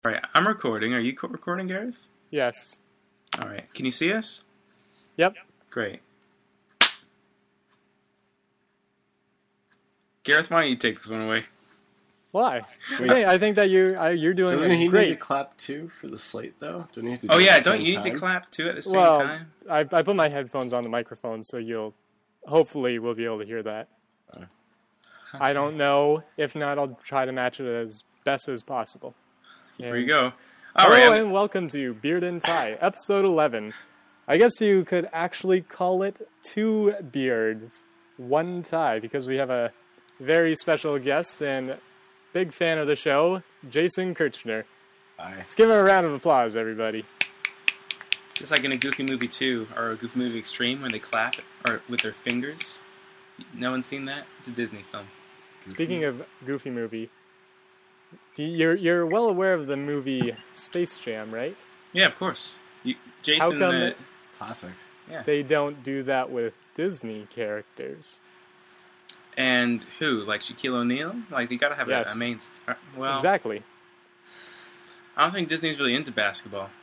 All right, I'm recording. Are you recording, Gareth? Yes. All right. Can you see us? Yep. Great. Gareth, why don't you take this one away? Why? Hey, I think that you're doing Doesn't he great. need to clap too for the slate, though? Don't you have to Oh do it yeah, at the don't same you need time? to clap too at the same Well, time? I put my headphones on the microphone, so hopefully we'll be able to hear that. I don't know. If not, I'll try to match it as best as possible. Here you go. All Hello right. and welcome to Beard and Tie, episode 11. I guess you could actually call it 2 beards, 1 tie, because we have a very special guest and big fan of the show, Jason Kirchner. Hi. Let's give him a round of applause, everybody. Just like in a Goofy Movie 2 or a Goofy Movie Extreme, when they clap or with their fingers. No one's seen that? It's a Disney film. Speaking of Goofy Movie, you're well aware of the movie Space Jam, right? Yeah, of course. Jason. How come Classic. they don't do that with Disney characters? And who? Like Shaquille O'Neal? Like, you gotta have Yes. a main... Well, Exactly. I don't think Disney's really into basketball.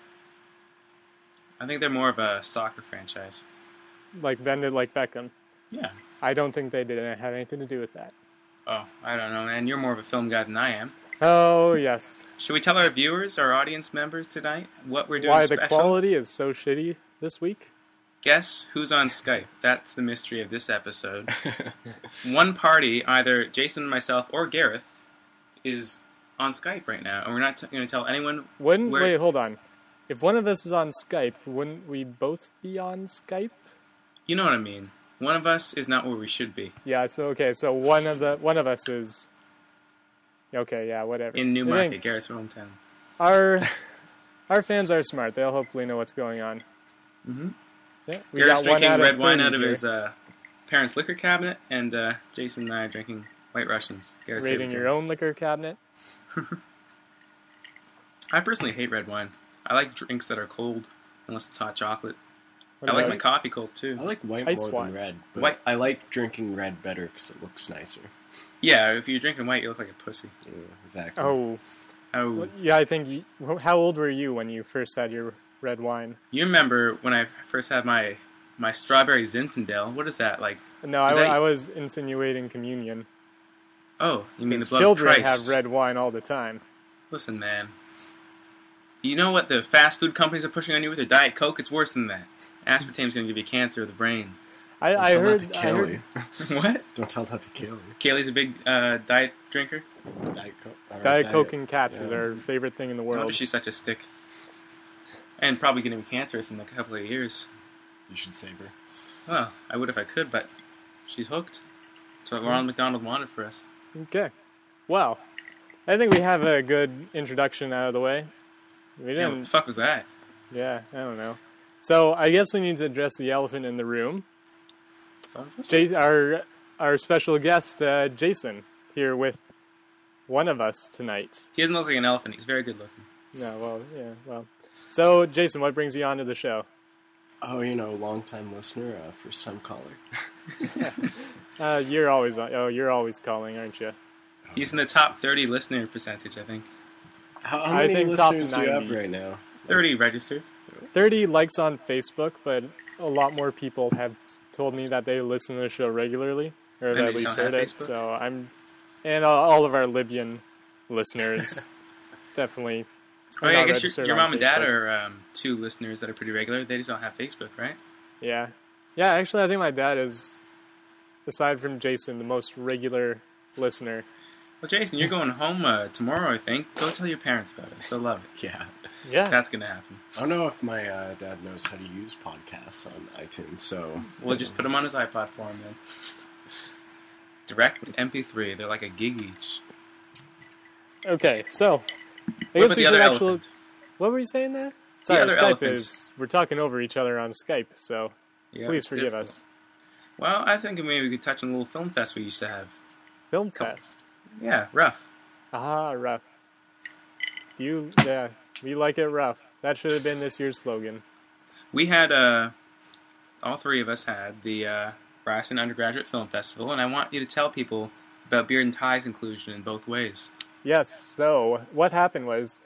I think they're more of a soccer franchise. Like bended like Beckham. Yeah. I don't think they didn't have anything to do with that. Oh, I don't know, man. You're more of a film guy than I am. Oh, yes. Should we tell our viewers, our audience members tonight, what we're doing Why special? the quality is so shitty this week? Guess who's on Skype? That's the mystery of this episode. One party, either Jason, myself, or Gareth, is on Skype right now, and we're not going to tell anyone. Wait, hold on. If one of us is on Skype, wouldn't we both be on Skype? You know what I mean. One of us is not where we should be. Yeah, so okay, so one of us is okay, yeah, whatever. In I Newmarket, think Gareth's hometown. our fans are smart. They'll hopefully know what's going on. Mm-hmm. Yeah, we Gareth's got one drinking out red of wine 30 out of here. his parents' liquor cabinet, and Jason and I are drinking White Russians. Gareth's Rating favorite your drink. own liquor cabinet. I personally hate red wine. I like drinks that are cold, unless it's hot chocolate. What I like about- my coffee cold, too. I like white Ice more wine. than red, but White. I like drinking red better because it looks nicer. Yeah, if you're drinking white, you look like a pussy. Yeah, exactly. Oh, Oh, yeah, I think. How old were you when you first had your red wine? you remember when I first had my strawberry Zinfandel? What is that, like? No, Is that- I was insinuating communion. Oh, you mean the 'Cause blood children of Christ. have red wine all the time. Listen, man. You know what the fast food companies are pushing on you with their Diet Coke? It's worse than that. Aspartame's going to give you cancer of the brain. Don't I tell heard. that to I heard. Kaylee. What? Don't tell that to Kaylee. Kaylee's a big diet drinker? Diet Coke. or Diet Coke and cats is yeah. our favorite thing in the No wonder world. she's such a stick. And probably going to be cancerous in a couple of years. You should save her. Well, I would if I could, but she's hooked. That's what Ronald McDonald wanted for us. Okay. Well, I think we have a good introduction out of the way. We Yeah, what didn't. the fuck was that? Yeah, I don't know. So I guess we need to address the elephant in the room. Our special guest, Jason, here with one of us tonight. He doesn't look like an elephant. He's very good looking. No, well, yeah, well. So, Jason, what brings you onto the show? Oh, long-time listener, first-time caller. You're always calling, aren't you? He's in the top 30 listener percentage, I think. How I many think top listeners do you have 90. right now? 30 registered. 30 likes on Facebook, but a lot more people have told me that they listen to the show regularly, or And have they at least don't heard have it. Facebook? So and all of our Libyan listeners definitely. Oh, are yeah, I not guess registered your on mom and dad Facebook. are two listeners that are pretty regular. They just don't have Facebook, right? Yeah. Actually, I think my dad is, aside from Jason, the most regular listener. Well, Jason, you're going home tomorrow, I think. Go tell your parents about us. They'll love it. Yeah. Yeah. That's going to happen. I don't know if my dad knows how to use podcasts on iTunes, so... We'll just put them on his iPod for him then. Direct MP3. They're like a gig each. Okay, so I What guess about we the other should actually. elephant? What were you saying there? Sorry, other Skype elephants. is. We're talking over each other on Skype, so Yeah, please it's forgive difficult. us. Well, I think maybe we could touch on a little film fest we used to have. Film Cool. Fest. Yeah, rough. Ah, rough. Yeah, we like it rough. That should have been this year's slogan. We had, all three of us had the Ryerson Undergraduate Film Festival, and I want you to tell people about Beard and Tie's inclusion in both ways. Yes, so what happened was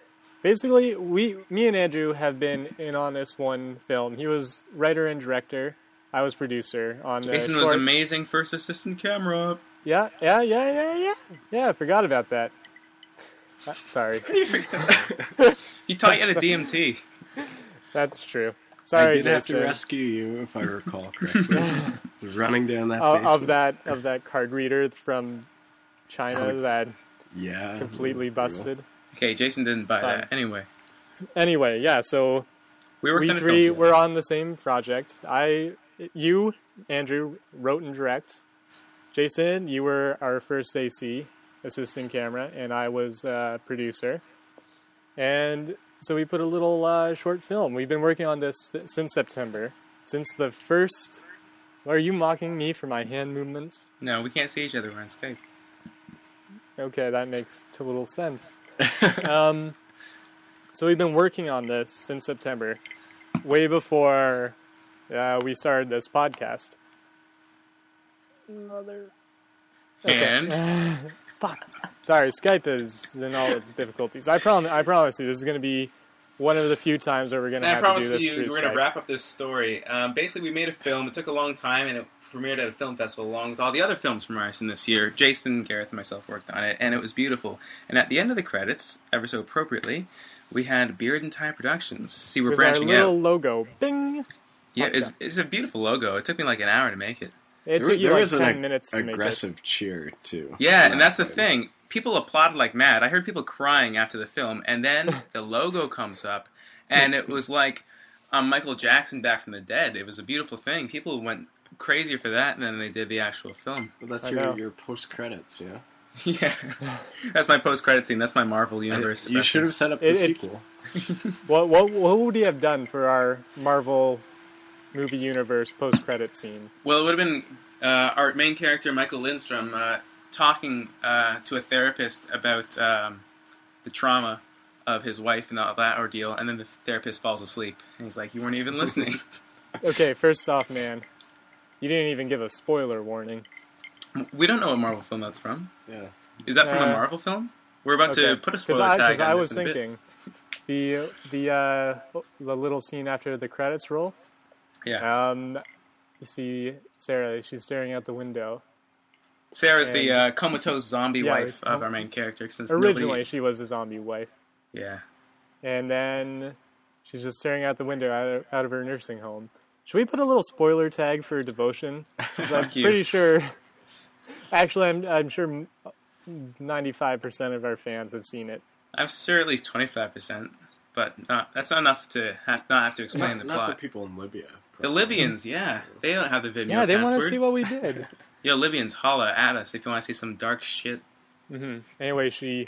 basically, me and Andrew have been in on this one film. He was writer and director. I was producer on the Jason short. was amazing first assistant camera. Yeah, I forgot about that. Sorry. He taught you how to DMT. That's true. I Sorry, did have to Jason. rescue you, if I recall correctly. So running down that Of basement. of that card reader from China that Yeah. completely busted. Okay, Jason didn't buy Fine. that. Anyway, Anyway, yeah, so we worked we on a film three together. were on the same project. You, Andrew, wrote and direct. Jason, you were our first AC, assistant camera, and I was producer. And so we put a little short film. We've been working on this since September. Since the first... Are you mocking me for my hand movements? No, we can't see each other. We're on Skype. Okay, that makes total sense. So we've been working on this since September, way before we started this podcast. And Fuck. Sorry, Skype is in all its difficulties. I promise you, this is going to be one of the few times where we're going to I have to do promise this you, through we're going Skype. to wrap up this story. Basically, we made a film. It took a long time, and it premiered at a film festival along with all the other films from Ryerson this year. Jason, Gareth, and myself worked on it, and it was beautiful. And at the end of the credits, ever so appropriately, we had Beard and Tie Productions. See, we're With branching our little out. logo. Bing! Yeah, it's a beautiful logo. It took me like an hour to make it. It took you there like was 10 an minutes to make it. aggressive cheer, too. Yeah, from and that that's the thing. thing. People applauded like mad. I heard people crying after the film, and then the logo comes up, and it was like Michael Jackson back from the dead. It was a beautiful thing. People went crazier for that than they did the actual film. Well, that's I know. your post-credits, yeah? Yeah, that's my post-credit scene. That's my Marvel Universe. You should have set up the It- sequel. What would you have done for our Marvel movie universe post-credit scene? Well, it would have been our main character, Michael Lindstrom, talking to a therapist about the trauma of his wife and all that ordeal, and then the therapist falls asleep, and he's like, "You weren't even listening." Okay, first off, man, you didn't even give a spoiler warning. We don't know what Marvel film that's from. Yeah. Is that from a Uh, Marvel film? We're about to put a spoiler tag Because on I this was in a bit. thinking the little scene after the credits roll. Yeah, You see Sarah. She's staring out the window. Sarah's the comatose zombie Yeah, wife of our main character. Since Originally, she was a zombie wife, yeah. and then she's just staring out the window out of her nursing home. Should we put a little spoiler tag for Devotion? 'Cause I'm Fuck you. pretty sure. Actually, I'm sure 95% of our fans have seen it. I'm sure at least 25%, but that's not enough to not have to explain the Not plot. the people in Libya. The Libyans, yeah, they don't have the Vimeo Yeah, they want to password. see what we did. Yo, Libyans, holla at us if you want to see some dark shit. Anyway, she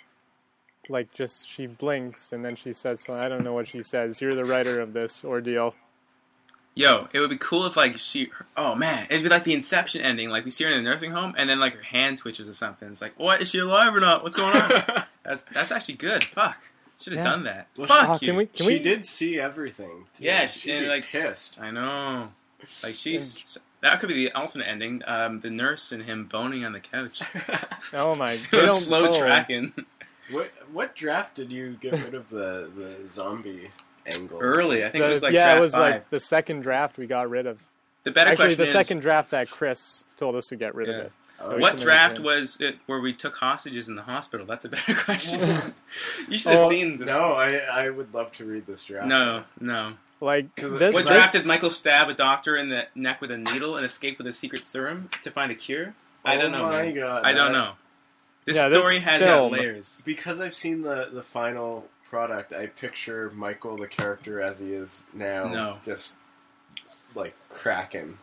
blinks and then she says something. I don't know what she says. You're the writer of this ordeal. Yo, it would be cool if oh man, it'd be like the Inception ending. Like we see her in the nursing home, and then like her hand twitches or something. It's like, what, is she alive or not? What's going on? that's actually good. Fuck, should have Yeah. done that. Well, Fuck you. Can She we? did see everything. too. Yeah, she'd and, be like- pissed. I know. Like that could be the alternate ending. The nurse and him boning on the couch. Oh my! They don't Slow oh. tracking. What draft did you get rid of the zombie angle? Early, I think it was like yeah, draft it was 5. like the second draft we got rid of. The better Actually, question the is, second draft that Chris told us to get rid of Yeah. it. Oh, we what should draft understand. was it where we took hostages in the hospital? That's a better question. You should have Oh, seen this. No, I would love to read this draft. No. Like, 'Cause this, What This- draft did Michael stab a doctor in the neck with a needle and escape with a secret serum to find a cure? I don't know. Oh my man. God, I don't that- know. This Yeah, this story has film- got layers. Because I've seen the final product, I picture Michael, the character as he is now, No. just like cracking.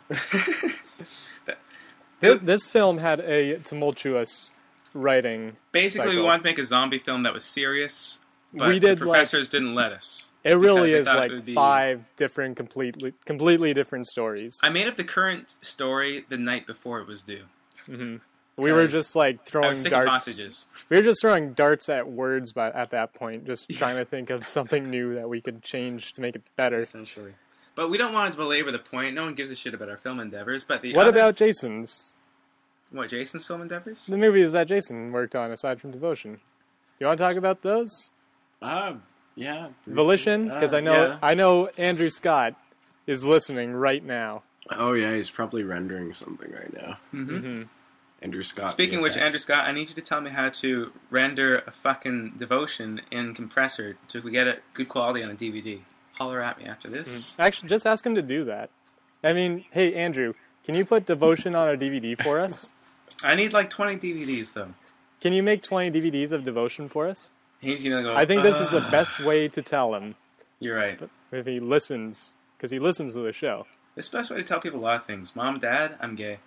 this film had a tumultuous writing. Basically, we cycle. wanted to make a zombie film that was serious, but We did, the like- professors didn't let us. It really Because I is thought it like would be- 5 different, completely different stories. I made up the current story the night before it was due. We were Guys, just like I throwing was sick of darts. hostages. We were just throwing darts at words, but at that point, just trying to think of something new that we could change to make it better. Essentially. But we don't want to belabor the point. No one gives a shit about our film endeavors. But What about Jason's? What, Jason's film endeavors? The movies that Jason worked on aside from Devotion. You want to talk about those? Yeah. Volition? Because I know Andrew Scott is listening right now. Oh yeah, he's probably rendering something right now. Mm-hmm. Andrew Scott. Speaking of which, VFX. Andrew Scott, I need you to tell me how to render a fucking Devotion in compressor to get it good quality on a DVD. Holler at me after this. Actually, just ask him to do that. I mean, hey, Andrew, can you put Devotion on a DVD for us? I need like 20 DVDs though. Can you make 20 DVDs of Devotion for us? He's gonna go. I think this is the best way to tell him You're right. if he listens, because he listens to the show. It's the best way to tell people a lot of things. Mom, Dad, I'm gay.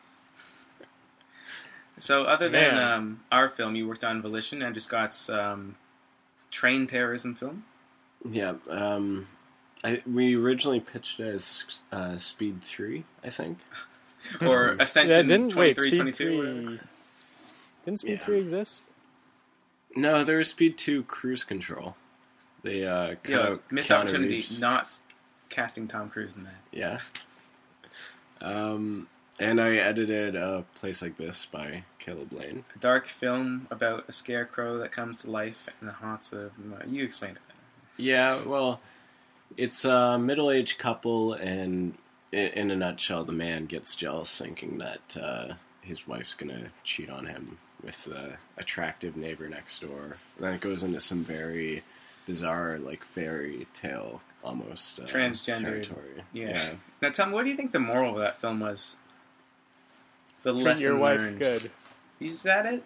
So other than our film, you worked on Volition, Andrew Scott's train terrorism film. Yeah. We originally pitched it as Speed 3, I think. Or Ascension 23, Speed 22. 3... Didn't Speed 3 exist? No, there was Speed 2 Cruise Control. They cut out missed Keanu opportunity Reeves. not casting Tom Cruise in that. Yeah. And I edited A Place Like This by Caleb Lane. A dark film about a scarecrow that comes to life in the haunts of... You explained it better. Yeah, well, it's a middle-aged couple, and in a nutshell, the man gets jealous thinking that his wife's going to cheat on him with the attractive neighbor next door. And then it goes into some very bizarre, like, fairy tale, almost, Transgender territory. Yeah. Now tell me, what do you think the moral of that film was? The Treat lesson your wife learned. good. Is that it?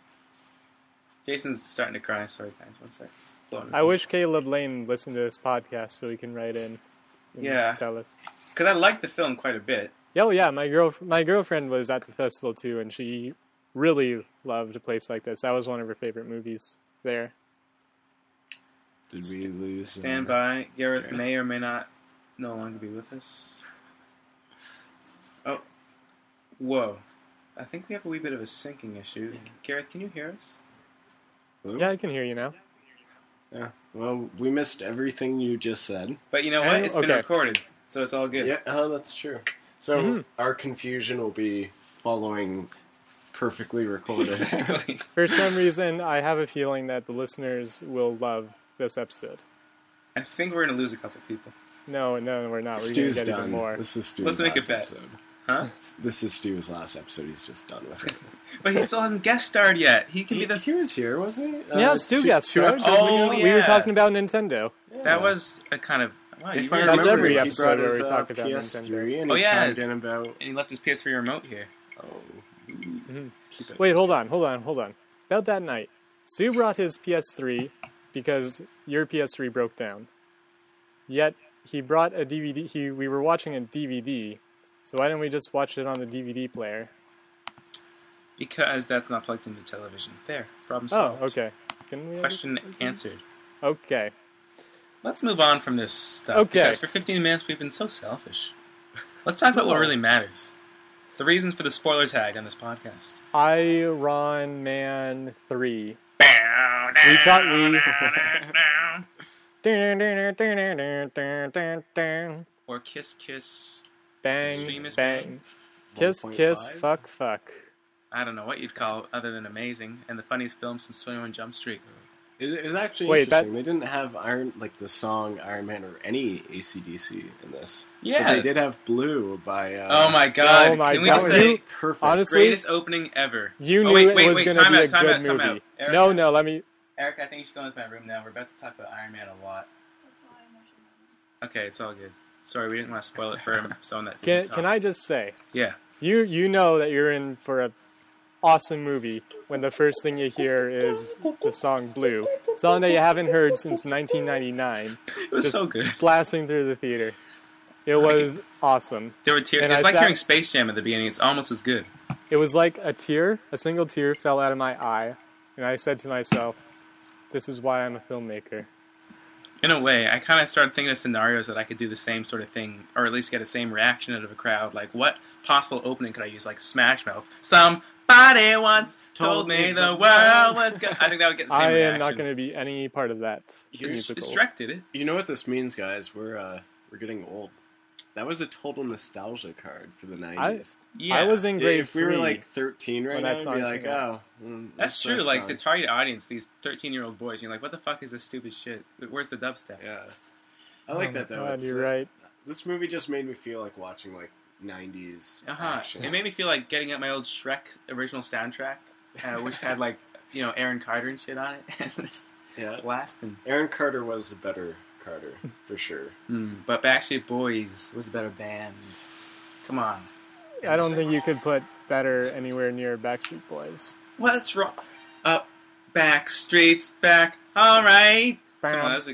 Jason's starting to cry. Sorry, guys. 1 second. It's blowing his I mind. wish Caleb Lane listened to this podcast so he can write in and Yeah. tell us. Because I liked the film quite a bit. Oh yeah, my girlfriend was at the festival too, and she really loved A Place Like This. That was one of her favorite movies there. Did we lose... Stand by. Gareth Gareth. may or may not no longer be with us. Oh. Whoa. I think we have a wee bit of a syncing issue. Gareth, can you hear us? Hello? Yeah, I can hear you now. Yeah. Well, we missed everything you just said. But you know what? It's been Okay. recorded, so it's all good. Yeah, oh, that's true. So Mhm. our confusion will be following perfectly recorded. Exactly. For some reason, I have a feeling that the listeners will love this episode. I think we're going to lose a couple people. No, we're not. We're going Stu's to get done. even more. This is Stu's Let's make last a bet. episode. Huh? This is Stu's last episode. He's just done with it. But he still hasn't guest starred yet. He can be the... He was here, wasn't he? Yeah, Stu guest starred. episodes Oh, ago? We were yeah. talking about Nintendo. Yeah. That was a kind of... Wow, you If I really- That's remember, every he episode brought where his, we talk about PS3 Nintendo. and Oh, he yeah, chimed it's- in about... And he left his PS3 remote here. Oh, Mhm. keep it. Wait, hold on. About that night, Stu brought his PS3 because your PS3 broke down. Yet he brought a DVD. We were watching a DVD, so why didn't we just watch it on the DVD player? Because that's not plugged into television. There. Problem Oh, solved. okay. Can we Question answered. Okay. Let's move on from this stuff. Okay. Because for 15 minutes we've been so selfish. Let's talk about what really matters. The reason for the spoiler tag on this podcast. Iron Man 3. Bang, Or Kiss Kiss. bang. Extremist Kiss, 1.5? kiss, fuck. I don't know what you'd call it other than amazing. And the funniest film since 21 Jump Street. It's actually Wait, interesting. They didn't have the song Iron Man or any AC/DC in this. Yeah. But they did have Blue by... Oh my god. Oh my Can we God. just You- say perfect. honestly, greatest opening ever? you Oh, knew wait, it wait, was wait, going time to be out, a time good out, time movie. out. Eric? No, let me... Eric, I think you should go into my room now. We're about to talk about Iron Man a lot. Okay, it's all good. Sorry, we didn't want to spoil it for someone that didn't Can I just say, Yeah. you know that you're in for a awesome movie when the first thing you hear is the song Blue. Song that you haven't heard since 1999. It was Just so good. blasting through the theater. It was awesome. There were tears. And It's I like sat- hearing Space Jam at the beginning. It's almost as good. It was like a single tear fell out of my eye, and I said to myself, this is why I'm a filmmaker. In a way, I kind of started thinking of scenarios that I could do the same sort of thing, or at least get the same reaction out of a crowd. Like, what possible opening could I use? Like Smash Mouth. Somebody once told me the world was good. I think that would get the same I reaction. am not going to be any part of that It's musical. Shrek did it. You know what this means, guys? We're getting old. That was a total nostalgia card for the 90s. Yeah, I was in grade If we 3 were like 13 right when now, that we'd song be like, came out. that's true. Like the target audience, these 13-year-old boys, you're like, what the fuck is this stupid shit? Where's the dubstep? Yeah. I like Oh that my though. God, It's, you're right. This movie just made me feel like watching like 90s action. It made me feel like getting out my old Shrek original soundtrack, which had like Aaron Carter and shit on it, and was blasting. Aaron Carter was a better Carter for sure. But Backstreet Boys was a better band. Come on. I don't think you could put better anywhere near Backstreet Boys. What's wrong? Up, back, streets back. All right. Come on, that's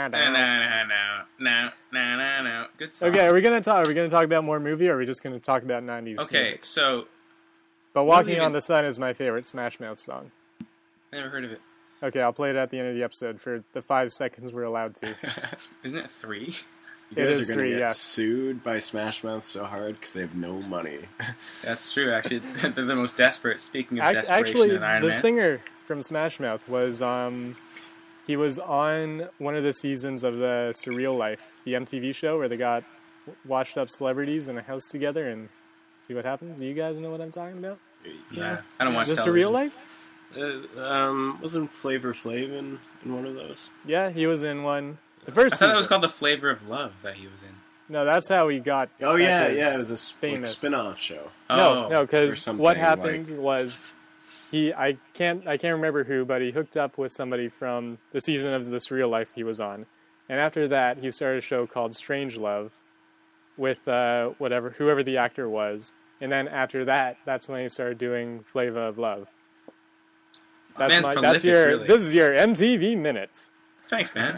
no. Good song. Okay, are we gonna talk about more movie, or are we just gonna talk about 90s Okay, music? so But Walking on the Sun is my favorite Smash Mouth song. never heard of it. Okay, I'll play it at the end of the episode for the 5 seconds we're allowed to. Isn't it 3? You It guys is are going to 3, get yes. sued by Smash Mouth so hard because they have no money. That's true. Actually, they're the most desperate. Speaking of desperation, Actually, in Iron the Man. singer from Smash Mouth was he was on one of the seasons of the Surreal Life, the MTV show where they got washed up celebrities in a house together and see what happens. Do you guys know what I'm talking about? Yeah, I don't watch The television. Surreal Life? Wasn't Flavor Flav in one of those? Yeah, he was in one. The first I thought that was season. called The Flavor of Love that he was in. No, that's how he got. Oh back yeah, as yeah. It was a famous. spin-off show. Oh, No, or because something what happened like- was I can't remember who, but he hooked up with somebody from the season of The Surreal Life he was on, and after that he started a show called Strange Love with whoever the actor was, and then after that, that's when he started doing Flava of Love. Man's prolific, really. This is your MTV minutes. Thanks, man.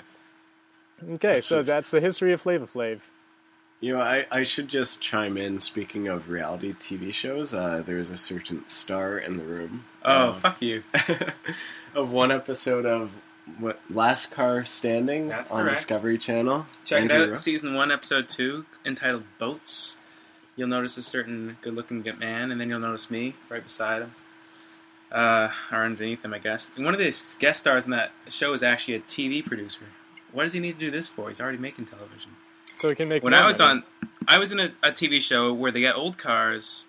Okay, so that's the history of Flava Flav. You know, I should just chime in. Speaking of reality TV shows, there's a certain star in the room. Oh, fuck you. Of one episode of Last Car Standing That's on correct. Discovery Channel. Check it Andrew out, Rowe. Season 1, Episode 2, entitled Boats. You'll notice a certain good-looking man, and then you'll notice me right beside him. Or underneath him, I guess. And one of the guest stars in that show is actually a TV producer. What does he need to do this for? He's already making television. So he can make. When more I was money. I was in a TV show where they get old cars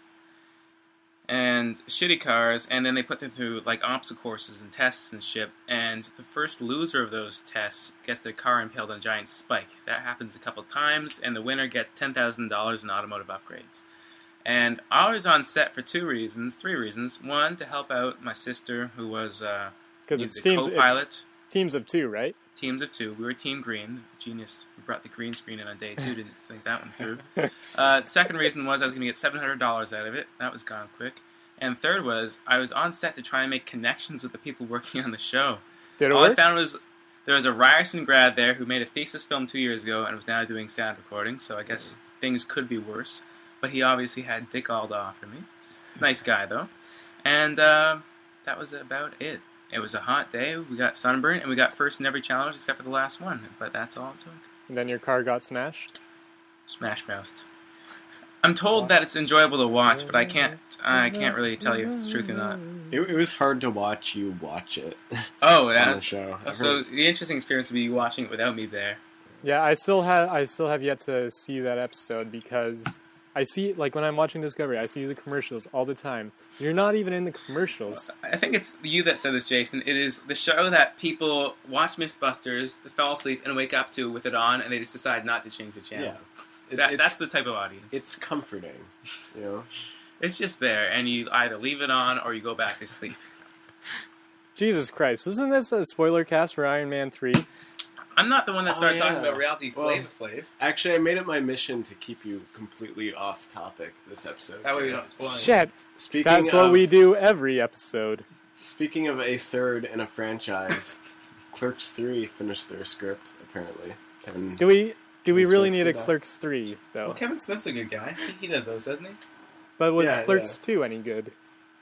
and shitty cars, and then they put them through like obstacle courses and tests and shit. And the first loser of those tests gets their car impaled on a giant spike. That happens a couple times, and the winner gets $10,000 in automotive upgrades. And I was on set for three reasons. One, to help out my sister, who was because it's the co-pilot. teams of 2, right? Teams of 2. We were Team Green. The genius who brought the green screen in on day 2 didn't think that one through. Second reason was I was going to get $700 out of it. That was gone quick. And third was I was on set to try and make connections with the people working on the show. Did it All work? I found was there was a Ryerson grad there who made a thesis film 2 years ago and was now doing sound recording, so I guess things could be worse. But he obviously had dick all to offer me. Nice guy, though. And that was about it. It was a hot day. We got sunburned, and we got first in every challenge except for the last one. But that's all it took. And then your car got smashed. Smash-mouthed. I'm told that it's enjoyable to watch, but I can't really tell you if it's truth or not. It was hard to watch you watch it Oh, on that's the show. so the interesting experience would be watching it without me there. Yeah, I still have yet to see that episode because I see, like, when I'm watching Discovery, I see the commercials all the time. You're not even in the commercials. I think it's you that said this, Jason. It is the show that people watch Mythbusters, they fall asleep, and wake up to with it on, and they just decide not to change the channel. Yeah. That's the type of audience. It's comforting, you know. It's just there, and you either leave it on or you go back to sleep. Jesus Christ, wasn't this a spoiler cast for Iron Man 3? I'm not the one that started yeah. talking about reality Well, Flava Flav. Actually, I made it my mission to keep you completely off topic this episode. That way we don't spoil it. Shit, Speaking that's of, what we do every episode. Speaking of a third in a franchise, Clerks 3 finished their script, apparently. Do we really Smith need a did that. Clerks 3, though? Well, Kevin Smith's a good guy. He does those, doesn't he? But was Yeah, Clerks 2 any good?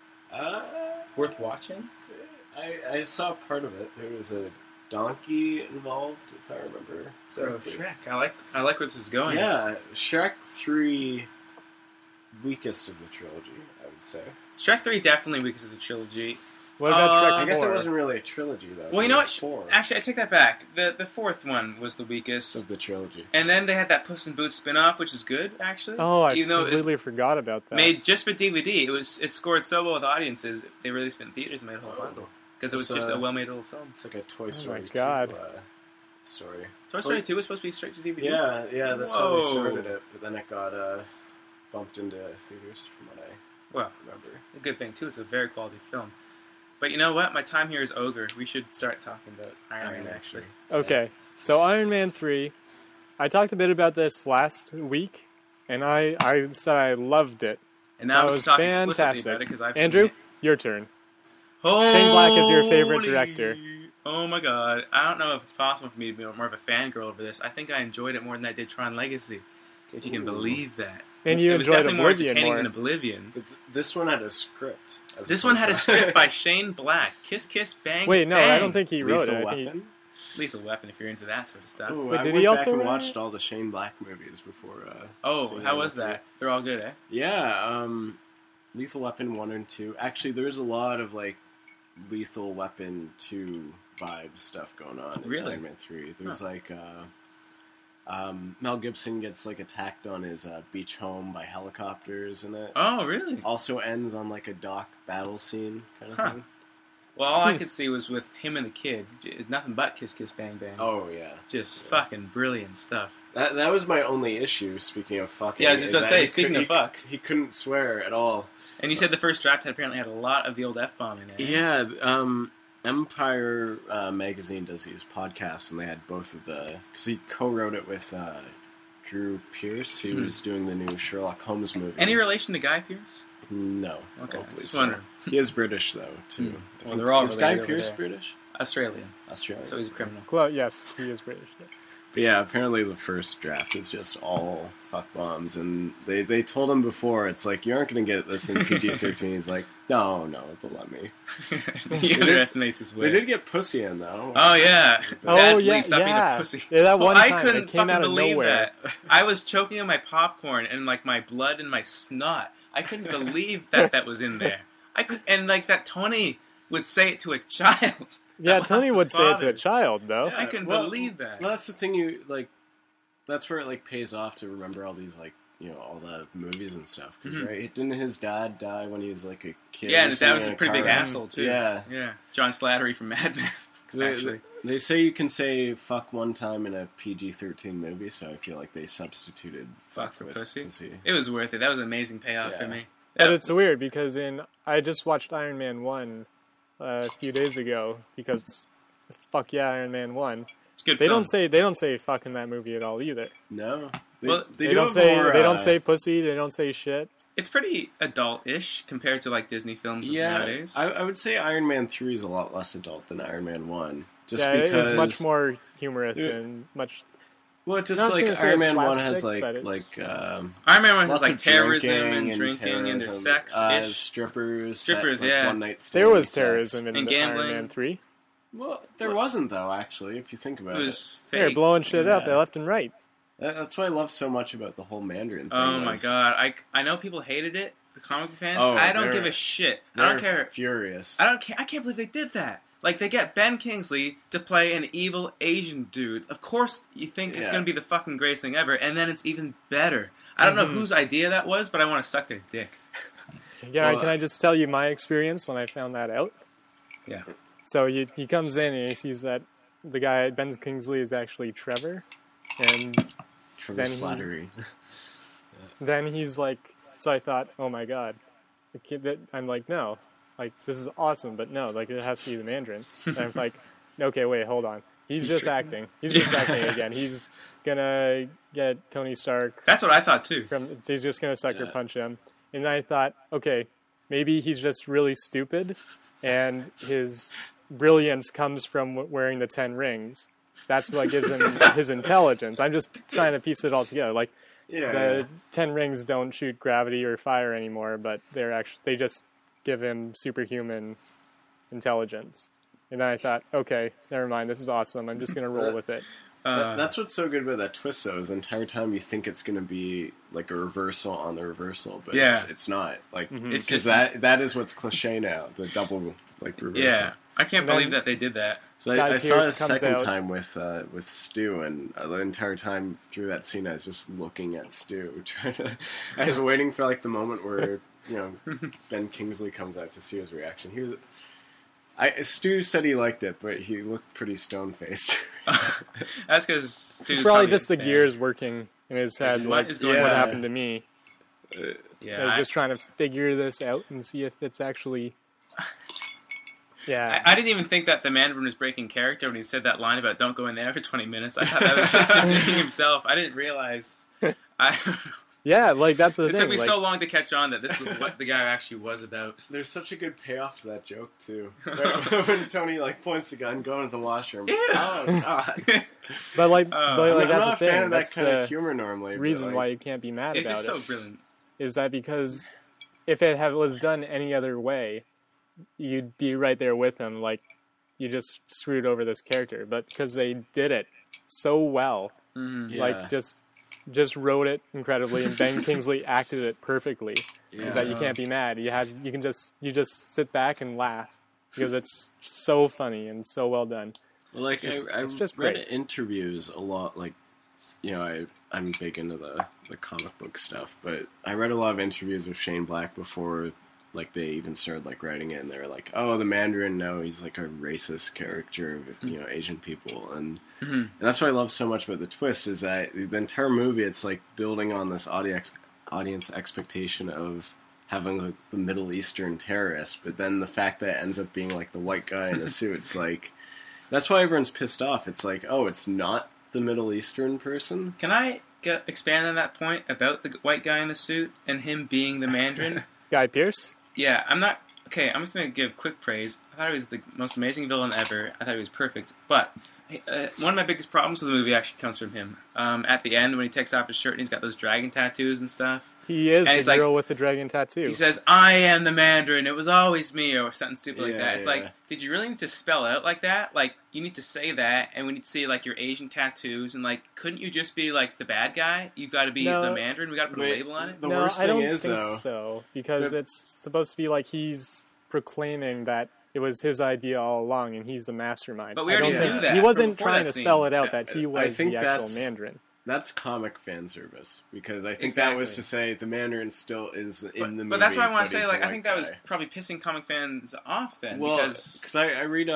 Worth watching? I saw part of it. There was a donkey involved, if I remember. So correctly. Shrek. I like where this is going. Yeah, Shrek 3, weakest of the trilogy, I would say. Shrek 3 definitely weakest of the trilogy. What about Shrek 4? I guess it wasn't really a trilogy, though. Well, you know what? Four Actually, I take that back. The fourth one was the weakest. of the trilogy. And then they had that Puss in Boots spin-off, which is good, actually. Oh, I Even though it was completely forgot about that. made just for DVD. It scored so well with audiences, they released it in theaters and made a whole bundle. Because it was just a well-made little film. It's like a Toy Story 2 God. Toy story. Story 2 was supposed to be straight to DVD? Yeah, that's how they Whoa. started it. But then it got bumped into theaters, from what I Well, remember. a good thing, too. It's a very quality film. But you know what? My time here is over. We should start talking about Iron Man, actually. Okay, so Iron Man 3. I talked a bit about this last week, and I said I loved it. And now That we can was talk explicitly fantastic. about it, because I've Andrew, seen it. your turn. Holy... Shane Black is your favorite director. Oh my god. I don't know if it's possible for me to be more of a fangirl over this. I think I enjoyed it more than I did Tron Legacy. If you can believe that. And you it was enjoyed definitely more Oblivion entertaining more. than Oblivion. But this one had a script. This one had a script by Shane Black. Kiss, kiss, bang, Wait, no, bang. I don't think he wrote Lethal it. I think Weapon. Lethal Weapon, if you're into that sort of stuff. Ooh, Wait, I did went he back also and write watched it? all the Shane Black movies before. Oh, seeing how Iron was Man that? They're all good, eh? 3. Yeah, Lethal Weapon 1 and 2. Actually, there's a lot of like Lethal Weapon 2 vibe stuff going on in Really? Iron Man 3. There's like Mel Gibson gets like attacked on his beach home by helicopters in it. Oh, really? Also ends on like a dock battle scene kind of Huh. thing. Well, all I could see was with him and the kid. It's nothing but kiss, kiss, bang, bang. Oh yeah, Just fucking brilliant stuff. that was my only issue. Speaking of fucking, Yeah, I was just is about to that say, he speaking could- of fuck. he couldn't swear at all. And you said the first draft apparently had a lot of the old F-bomb in it. Yeah, Empire magazine does these podcasts, and they had both of because he co-wrote it with Drew Pearce, who was doing the new Sherlock Holmes movie. Any relation to Guy Pearce? No. Okay, I don't believe just so. wondering. He is British though too. I Well, think- they're all is Guy related over Pearce there. British? Australian. Australian. So he's a criminal. Well, yes, he is British. But yeah, apparently the first draft is just all fuck bombs, and they told him before, it's like, you aren't going to get this in PG-13. He's like, no, they'll let me. He underestimates his They weight. did get pussy in though. Oh yeah. Oh, Dad's yeah, leave, stop being yeah. a pussy. Yeah, that Well, one I time, couldn't it came fucking out of believe nowhere. that. I was choking on my popcorn and like my blood and my snot. I couldn't believe that was in there. I could, and like that Tony would say it to a child. Yeah, That Tony was would his say it to father. a child, though. I couldn't Well, believe that. Well, that's the thing. You like, that's where it like pays off to remember all these like, you know, all the movies and stuff. Because right, didn't his dad die when he was like a kid? Yeah, or and his dad was something a in pretty big car wreck? asshole too. Yeah. yeah. John Slattery from Mad Men. Actually, They say you can say fuck one time in a PG-13 movie, so I feel like they substituted fuck for with pussy. It was worth it. That was an amazing payoff for Yeah. me. But it's weird because I just watched Iron Man 1 a few days ago because fuck yeah, Iron Man 1. It's a good. They film. don't say fuck in that movie at all either. No, Well, they They do don't have say more, they don't say pussy, they don't say shit. It's pretty adult-ish compared to like Disney films of Yeah, nowadays. I would say Iron Man 3 is a lot less adult than Iron Man 1. Just Yeah, because it's much more humorous Yeah. and much Well, just Not like gonna say Iron it's Man 1 has slapstick, but like it's- Iron Man 1 has lots like of terrorism and drinking and terrorism, there's sex-ish. strippers, Strippers, set, like, yeah. one night there was sex. terrorism in And the Iron gambling. Man 3. Well, there wasn't though. Actually, if you think about It was They're fake. blowing shit up Yeah. left and right. That's what I love so much about the whole Mandarin thing. Oh my was god! I know people hated it. The comic book fans. Oh, I don't they're- give a shit. I They're don't care. furious. I don't care. I can't believe they did that. Like they get Ben Kingsley to play an evil Asian dude. Of course, you think it's Yeah. going to be the fucking greatest thing ever, and then it's even better. I don't know whose idea that was, but I want to suck their dick. Yeah, Well, can I just tell you my experience when I found that out? Yeah. So he comes in and he sees that the guy, Ben Kingsley, is actually Trevor. And Trevor then he's- Slattery. then he's like, so I thought, oh my god. I'm like, no. Like, this is awesome, but no, like, it has to be the Mandarin. And I'm like, okay, wait, hold on. He's just acting. He's just acting again. He's gonna get Tony Stark That's what I thought too. he's just gonna sucker punch him. And I thought, okay, maybe he's just really stupid, and his brilliance comes from wearing the 10 rings. That's what gives him his intelligence. I'm just trying to piece it all together. Like Yeah. the 10 rings don't shoot gravity or fire anymore, but they just give him superhuman intelligence. And then I thought, okay, never mind. This is awesome. I'm just gonna roll with it. That's what's so good about that twist, though. Is the entire time you think it's going to be like a reversal on the reversal, but it's not. Like It's because just that is what's cliche now. The double like reversal. Yeah, I can't believe that they did that. So Guy I saw it a Pearce comes second out. time with Stu, and the entire time through that scene, I was just looking at Stu, I was waiting for like the moment where Ben Kingsley comes out to see his reaction. Stu said he liked it, but he looked pretty stone-faced. That's because It's probably just the gears working in his head. What like is going what on? happened to me? Yeah, They're just trying to figure this out and see if it's actually. Yeah. I didn't even think that the Mandarin was breaking character when he said that line about "Don't go in there for 20 minutes." I thought that was just him being himself. I didn't realize. Yeah, like that's the It thing. took me like, so long to catch on that this was what the guy actually was about. There's such a good payoff to that joke too. Right? When Tony like points the gun, going to the washroom. Ew. Oh God! but like, I'm that's not the a fan thing. of That's that kind the of humor normally. but, reason like, why you can't be mad It's about just it. so brilliant. Is that because if it was done any other way, you'd be right there with him. Like you just screwed over this character, but because they did it so well, like just wrote it incredibly, and Ben Kingsley acted it perfectly. Is that you can't be mad. You just sit back and laugh because it's so funny and so well done. Well, like It's just read great. interviews a lot. Like, I'm big into the comic book stuff, but I read a lot of interviews with Shane Black before, like they even started like writing it, and they were like, "Oh, the Mandarin, no, he's like a racist character of Asian people," and that's what I love so much about the twist is that the entire movie it's like building on this audience expectation of having the Middle Eastern terrorist, but then the fact that it ends up being like the white guy in a suit, it's like that's why everyone's pissed off. It's like, oh, it's not the Middle Eastern person. Can I expand on that point about the white guy in the suit and him being the Mandarin? Guy Pearce. Yeah, I'm not... Okay, I'm just going to give quick praise. I thought he was the most amazing villain ever. I thought he was perfect. But one of my biggest problems with the movie actually comes from him. At the end, when he takes off his shirt and he's got those dragon tattoos and stuff. He is And the girl with the dragon tattoo. He says, "I am the Mandarin. It was always me," or something stupid like Yeah, that. It's yeah. like, did you really need to spell out like that? Like, you need to say that, and we need to see, like, your Asian tattoos, and, like, couldn't you just be, like, the bad guy? You've got to be No. the Mandarin? We got to put a Wait, label on it? The no, worst I don't thing is, think though, so, because it's supposed to be like he's proclaiming that it was his idea all along, and he's the mastermind. But we I already don't knew think- that He wasn't before trying that to scene. spell it out that he I was think the actual that's- Mandarin. that's comic fan service because I think that was Exactly. to say the Mandarin still is in the movie. But that's what I want to but say. he's a Like, I think that white was guy. probably pissing comic fans off then. Well, because I read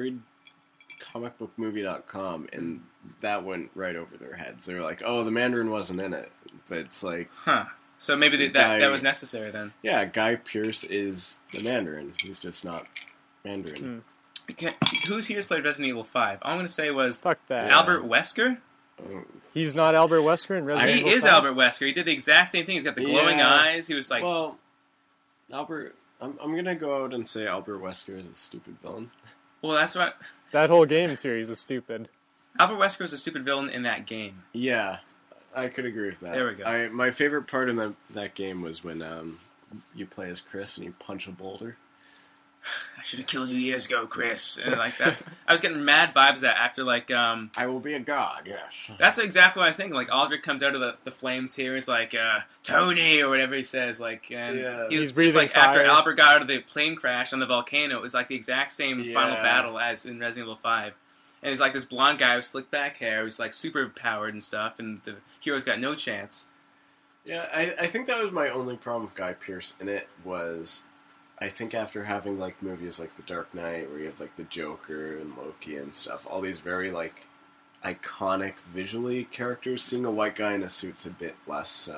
comicbookmovie.com and that went right over their heads. They were like, "Oh, the Mandarin wasn't in it," but it's like, So maybe that was necessary then. yeah, Guy Pearce is the Mandarin. He's just not Mandarin. Who's here's played Resident Evil 5? All I'm going to say was Fuck that. Albert Wesker. He's not Albert Wesker in Resident He Evil is 5? Albert Wesker. He did the exact same thing. He's got the glowing Yeah. eyes. He was like, Well, Albert, I'm gonna go out and say Albert Wesker is a stupid villain. well, that's what That whole game series is stupid. Albert Wesker was a stupid villain in that game. Yeah, I could agree with that. There we go. My favorite part in that game was when you play as Chris and you punch a boulder. I should have killed you years ago, Chris. And like that's, I was getting mad vibes that after like I will be a god. Yes. that's exactly what I was thinking. Like Aldrich comes out of the flames here. He's like Tony or whatever he says. Like and Yeah. he was He's just breathing like after fire. Albert got out of the plane crash on the volcano. It was like the exact same final Yeah. battle as in Resident Evil 5. And he's like this blonde guy with slick back hair who's like super powered and stuff. And the hero's got no chance. Yeah, I think that was my only problem with Guy Pearce in it was, I think after having like movies like The Dark Knight where you have like the Joker and Loki and stuff, all these very like iconic visually characters, seeing a white guy in a suit's a bit less.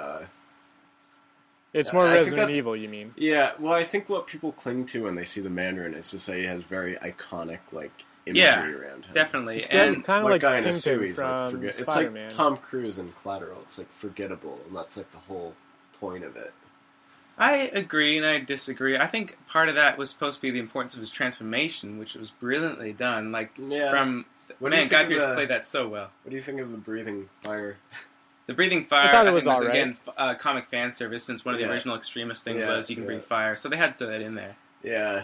It's more I think Resident that's- Evil, you mean? Yeah, well, I think what people cling to when they see the Mandarin is just that he has very iconic like imagery Yeah, around him. Definitely. It's And kind of White like guy in a Kingpin suit, he's like from forget. It's Spider-Man. like Tom Cruise in Collateral. It's like forgettable, and that's like the whole point of it. I agree and I disagree. I think part of that was supposed to be the importance of his transformation, which was brilliantly done. Like Yeah. from What do you man, think Guy of Pearce the- played that so well. What do you think of the breathing fire? The breathing fire, I thought it think was alright. again comic fan service, since one of the Yeah. original extremist things Yeah, was you can yeah. breathe fire, so they had to throw that in there. Yeah.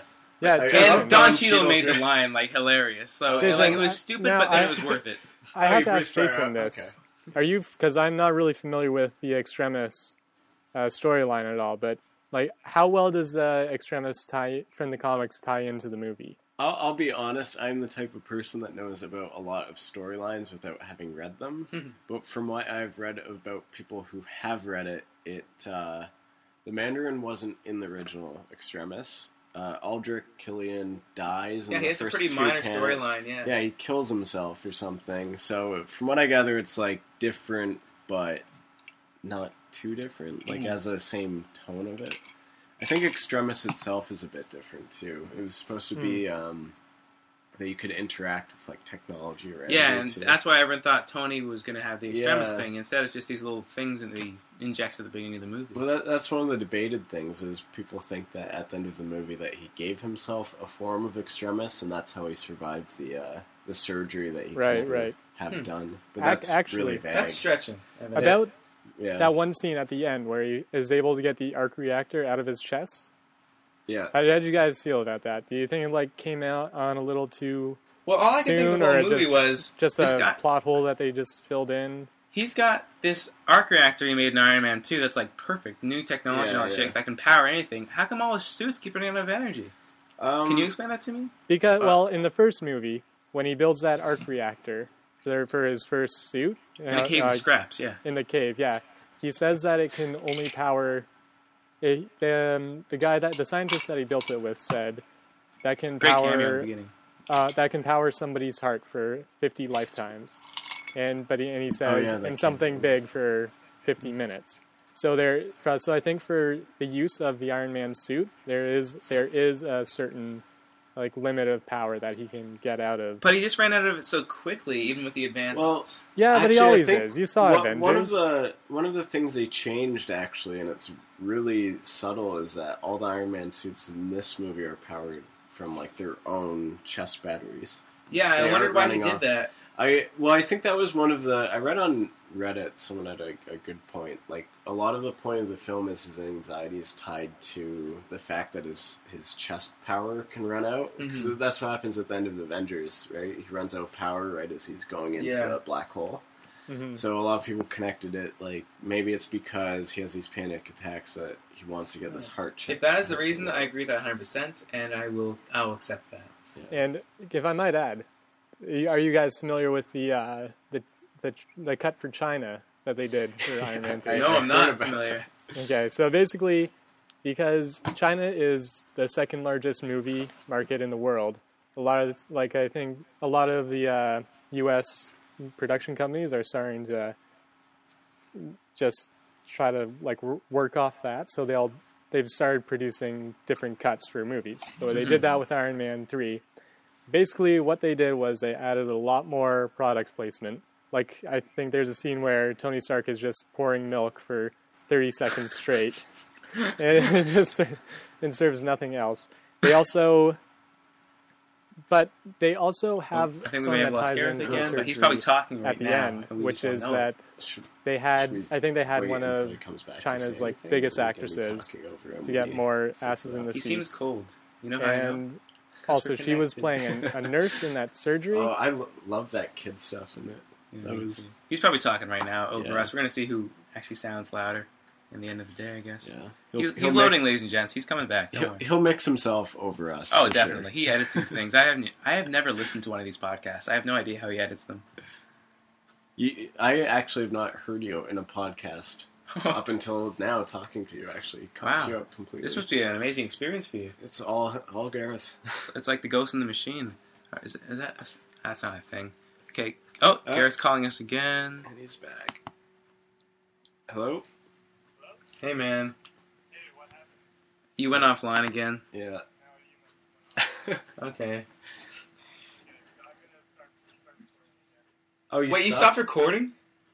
Yeah, I Jason, And Don Don Cheadle Cheadle's made the right. line like hilarious. So Jason, like, it was stupid, now but then I- it was worth it. I have you to ask breathe fire Jason out? this. Are you, because I'm not really familiar with the Extremis storyline at all, but like, how well does Extremis tie from the comics tie into the movie? I'll be honest, I'm the type of person that knows about a lot of storylines without having read them. But from what I've read about people who have read it, the Mandarin wasn't in the original Extremis. Aldrich Killian dies in Yeah, the he has a first pretty two minor panels. storyline. Yeah. Yeah, he kills himself or something. So from what I gather, it's like different, but not too different. Like has the same tone of it. I think Extremis itself is a bit different too. It was supposed to be that you could interact with like technology or Yeah, energy, and too. that's why everyone thought Tony was going to have the Extremis Yeah. thing. Instead, it's just these little things that he injects at the beginning of the movie. Well, that's one of the debated things is people think that at the end of the movie that he gave himself a form of Extremis, and that's how he survived the surgery that he Right, couldn't right. have done. But Ac- that's actually, really vague. That's stretching. evidently. About yeah, that one scene at the end where he is able to get the arc reactor out of his chest. yeah. How did you guys feel about that? Do you think it like came out on a little too Well, all I could think of soon, the or whole movie was just this a guy. plot hole that they just filled in? He's got this arc reactor he made in Iron Man 2 that's like perfect, new technology and all this Yeah, shit that can power anything. How come all his suits keep running out of energy? Can you explain that to me? Because well, in the first movie, when he builds that arc reactor for his first suit In a cave of scraps, yeah. in the cave, yeah, he says that it can only power. The scientist that he built it with said that can Great cameo in the power beginning. that can power somebody's heart for 50 lifetimes, and he says yeah, that and something came- big for 50 minutes. So so I think for the use of the Iron Man suit, there is a certain like limit of power that he can get out of. But he just ran out of it so quickly, even with the advanced... Well, Yeah, but he actually, I always think is. You saw Avengers. One of the things they changed actually, and it's really subtle, is that all the Iron Man suits in this movie are powered from like their own chest batteries. yeah, I they wondered aren't why he running did off. that. I think that was one of the. I read on Reddit someone had a good point. Like a lot of the point of the film is his anxiety is tied to the fact that his chest power can run out. 'Cause that's what happens at the end of the Avengers, right? He runs out of power right as he's going into Yeah. the black hole. Mhm. So a lot of people connected it like maybe it's because he has these panic attacks that he wants to get this heart checked. If that is the reason, I agree with that 100%, and I'll accept that. And if I might add, are you guys familiar with the cut for China that they did for Iron Man 3? No, I I'm heard not about familiar. Okay, so basically, because China is the second largest movie market in the world, I think a lot of the U.S. production companies are starting to just try to work off that. So they've started producing different cuts for movies. So they did that with Iron Man 3. Basically, what they did was they added a lot more product placement. Like, I think there's a scene where Tony Stark is just pouring milk for 30 seconds straight, and serves nothing else. They also have I think we some may have that lost ties Gareth into again, but he's surgery probably talking right at the now. end, and we which just is don't know. that Should- they had. should we I think they had wait one until of he comes back to China's say anything, biggest or are we gonna be actresses talking over him to get when more he sits asses in up? the He seats. seems cold. You know how I know? And also, we're she was connected. playing a nurse in that surgery. Oh, I love that kid stuff in it. Yeah, That was he's probably talking right now over Yeah. us. We're going to see who actually sounds louder in the end of the day, I guess. yeah. He's loading, ladies and gents. He's coming back. Don't worry. He'll mix himself over us. Oh, for definitely. Sure. He edits these things. I have never listened to one of these podcasts. I have no idea how he edits them. I actually have not heard you in a podcast up until now. Talking to you actually cuts Wow. you up completely. This must be an amazing experience for you. It's all Gareth. It's like the Ghost in the Machine. Is that? That's not a thing. Okay. Oh, Garrett's calling us again. And he's back. Hello? Hey, man. You went offline again. Yeah. Okay. Oh, you Wait, you stopped recording?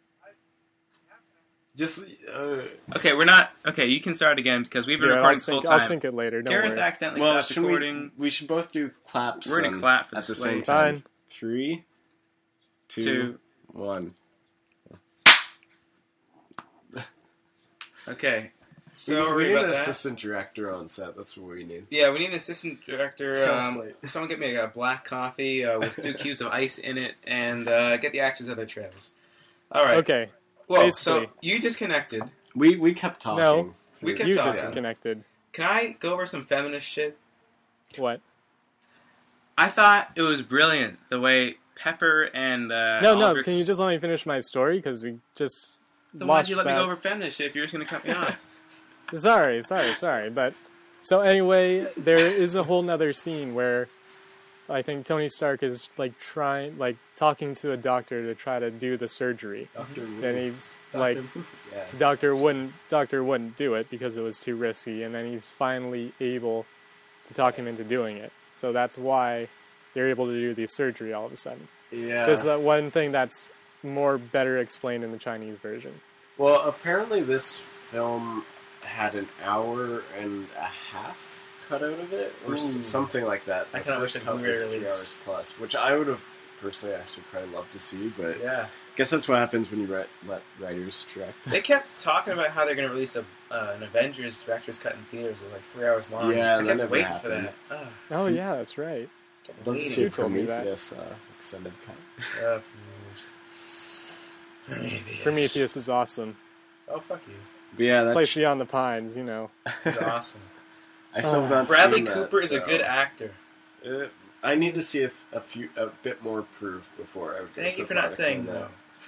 Just Okay, we're not. Okay, you can start again because we've been Yeah, recording this whole I'll time. sync it later. Don't Gareth worry. accidentally well, stopped should recording. we should both do claps. We're gonna then clap for at the this same lady. time. Fine. 3, 2, Two. 1. Okay. Sorry we need about an that. assistant director on set. That's what we need. Yeah, we need an assistant director. Translate. Someone get me a black coffee with 2 cubes of ice in it, and get the actors of their trails. All right. Okay. Well, basically. so you disconnected. We kept talking. No. We kept You talking. disconnected. Can I go over some feminist shit? What? I thought it was brilliant the way Pepper and No. Aldrich... Can you just let me finish my story? Because we just Then why'd lost you let me about- go over feminist shit if you're just going to cut me off? Sorry. But so anyway, there is a whole nother scene where I think Tony Stark is talking to a doctor to try to do the surgery, Doctor and he's like, Yeah. doctor wouldn't do it because it was too risky, and then he's finally able to talk him into doing it. So that's why they're able to do the surgery all of a sudden. Yeah. Just that one thing that's better explained in the Chinese version. Well, apparently this film had an hour and a half cut out of it, or something like that. I The kinda wish first the cut Blu-ray was 3 release. hours plus, which I would have personally actually probably loved to see, but Yeah. I guess that's what happens when you let writers direct. They kept talking about how they're going to release an Avengers director's cut in theaters of like 3 hours long. Yeah, I that kept never waiting happened. for that. Oh yeah, that's right. Kept I'd love to waiting. see You a told me that. Prometheus extended cut. Prometheus is awesome. Oh, fuck you. But yeah, that's Place Beyond the Pines, you know. He's awesome. I still have not Bradley seen that, Cooper is a so- good actor. I need to see a bit more proof before I. Thank you for not saying that. no.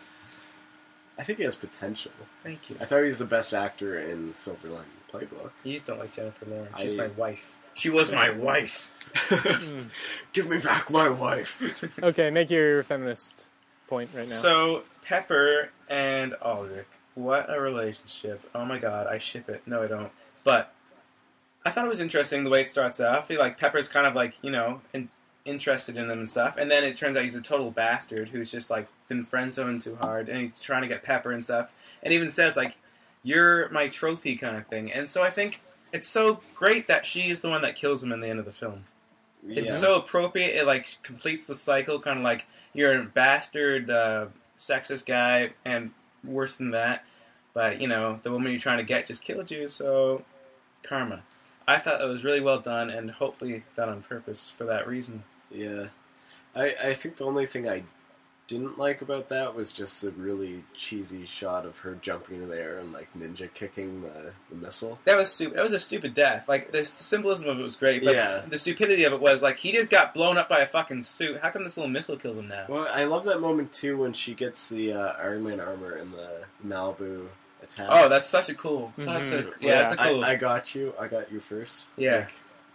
I think he has potential. Thank you. I thought he was the best actor in Silver Lining Playbook. You just don't like Jennifer Lawrence. She's I- my wife. She was my wife. Give me back my wife. Okay, make your feminist point right now. So, Pepper and Aldrich. What a relationship. Oh my god, I ship it. No, I don't. But I thought it was interesting the way it starts out. I feel like Pepper's kind of like, interested in them and stuff. And then it turns out he's a total bastard who's just like been friend-zoned too hard. And he's trying to get Pepper and stuff. And even says like, you're my trophy kind of thing. And so I think it's so great that she is the one that kills him in the end of the film. It's Yeah. so appropriate. It like completes the cycle. Kind of like you're a bastard, sexist guy, and worse than that. But the woman you're trying to get just killed you. So karma. I thought that was really well done, and hopefully done on purpose for that reason. Yeah. I think the only thing I didn't like about that was just the really cheesy shot of her jumping in the air and like ninja kicking the missile. That was stupid. That was a stupid death. Like the symbolism of it was great, but Yeah. the stupidity of it was like he just got blown up by a fucking suit. How come this little missile kills him now? Well, I love that moment too when she gets the Iron Man armor in the Oh, Malibu attack. that's such a cool. That's a, Mhm. yeah, that's a cool. I got you first. Yeah.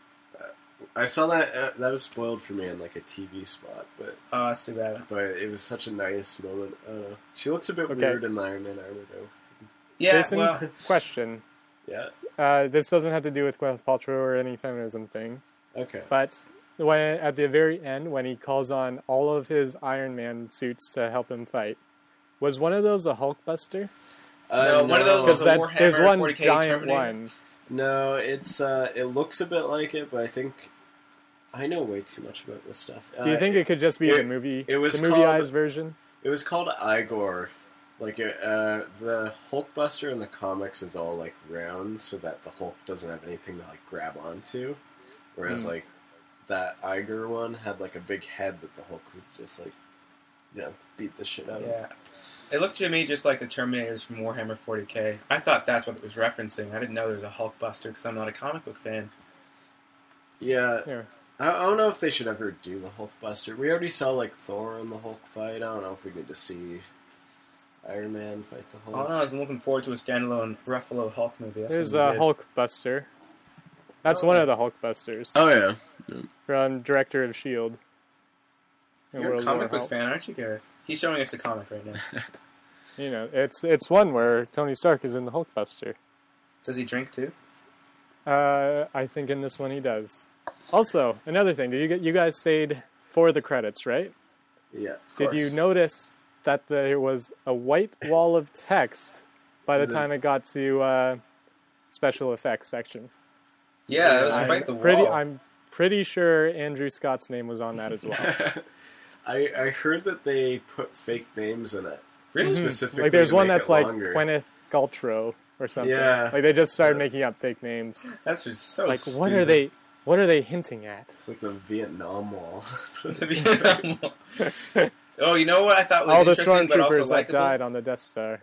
I saw that that was spoiled for me in like a TV spot, but Oh, that's too bad. it was such a nice moment. She looks a bit Okay. weird in the Iron Man armor though. Yeah, Jason, well, question. Yeah. This doesn't have to do with Gwyneth Paltrow or any feminism things, Okay. but when at the very end, when he calls on all of his Iron Man suits to help him fight, was one of those a Hulkbuster? No, one of those was Because a Warhammer there's one 40K giant Terminator. one. No, it's it looks a bit like it, but I think I know way too much about this stuff. Do you think it could just be the movie? it was the called- movieized version. It was called Igor. Like the Hulkbuster in the comics is all like round, so that the Hulk doesn't have anything to like grab onto, whereas like that Igor one had like a big head that the Hulk would just like beat the shit out of. Yeah. It looked to me just like the Terminators from Warhammer 40K. I thought that's what it was referencing. I didn't know there was a Hulkbuster because I'm not a comic book fan. Yeah. Yeah. I don't know if they should ever do the Hulkbuster. We already saw like Thor in the Hulk fight. I don't know if we need to see Iron Man fight the Hulk. Oh no, I was looking forward to a standalone Ruffalo Hulk movie. That's There's gonna a be good. Hulkbuster. That's one of the Hulkbusters Oh yeah. from director of Shield. in You're a World War comic book Hulk. fan, aren't you, Gareth? He's showing us a comic right now. You know, it's one where Tony Stark is in the Hulkbuster. Does he drink too? I think in this one he does. Also, another thing, you guys stayed for the credits, right? Yeah. Did you notice that there was a white wall of text by the The- time it got to special effects section? Yeah, it was I'm quite the wall. I'm pretty sure Andrew Scott's name was on that as well. I heard that they put fake names in it. Really? Specifically Like there's to one make that's it like longer. Gwyneth Paltrow, or something. Yeah. Like they just started making up fake names. That's just so Like stupid. what are they hinting at? It's like the Vietnam Wall. Oh, you know what I thought was All the interesting but also stormtroopers that likable? died on the Death Star.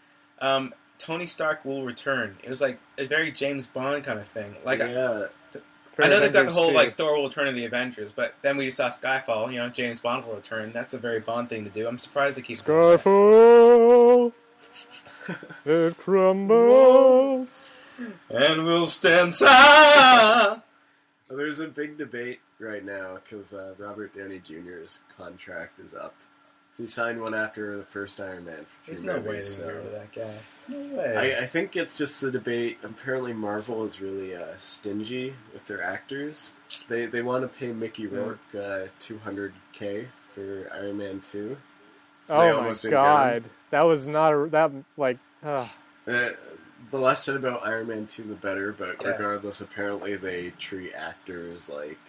Tony Stark will return. It was like a very James Bond kind of thing. Like Yeah. I know they've got the Avengers whole 2. like Thor will return in the Avengers, but then we saw Skyfall. You know, James Bond will return. That's a very Bond thing to do. I'm surprised they keep doing that. Skyfall, it crumbles. And we'll stand tall. Well, there's a big debate right now because Robert Downey Jr.'s contract is up. So he signed one after the first Iron Man for 3 There's no way movies. to get rid of So that guy. No way. I think it's just a debate. Apparently, Marvel is really stingy with their actors. They want to pay Mickey Rourke $200K for Iron Man 2. So they Oh my almost didn't get him. god, that was not a that like. The less said about Iron Man 2, the better. But Yeah. regardless, apparently they treat actors like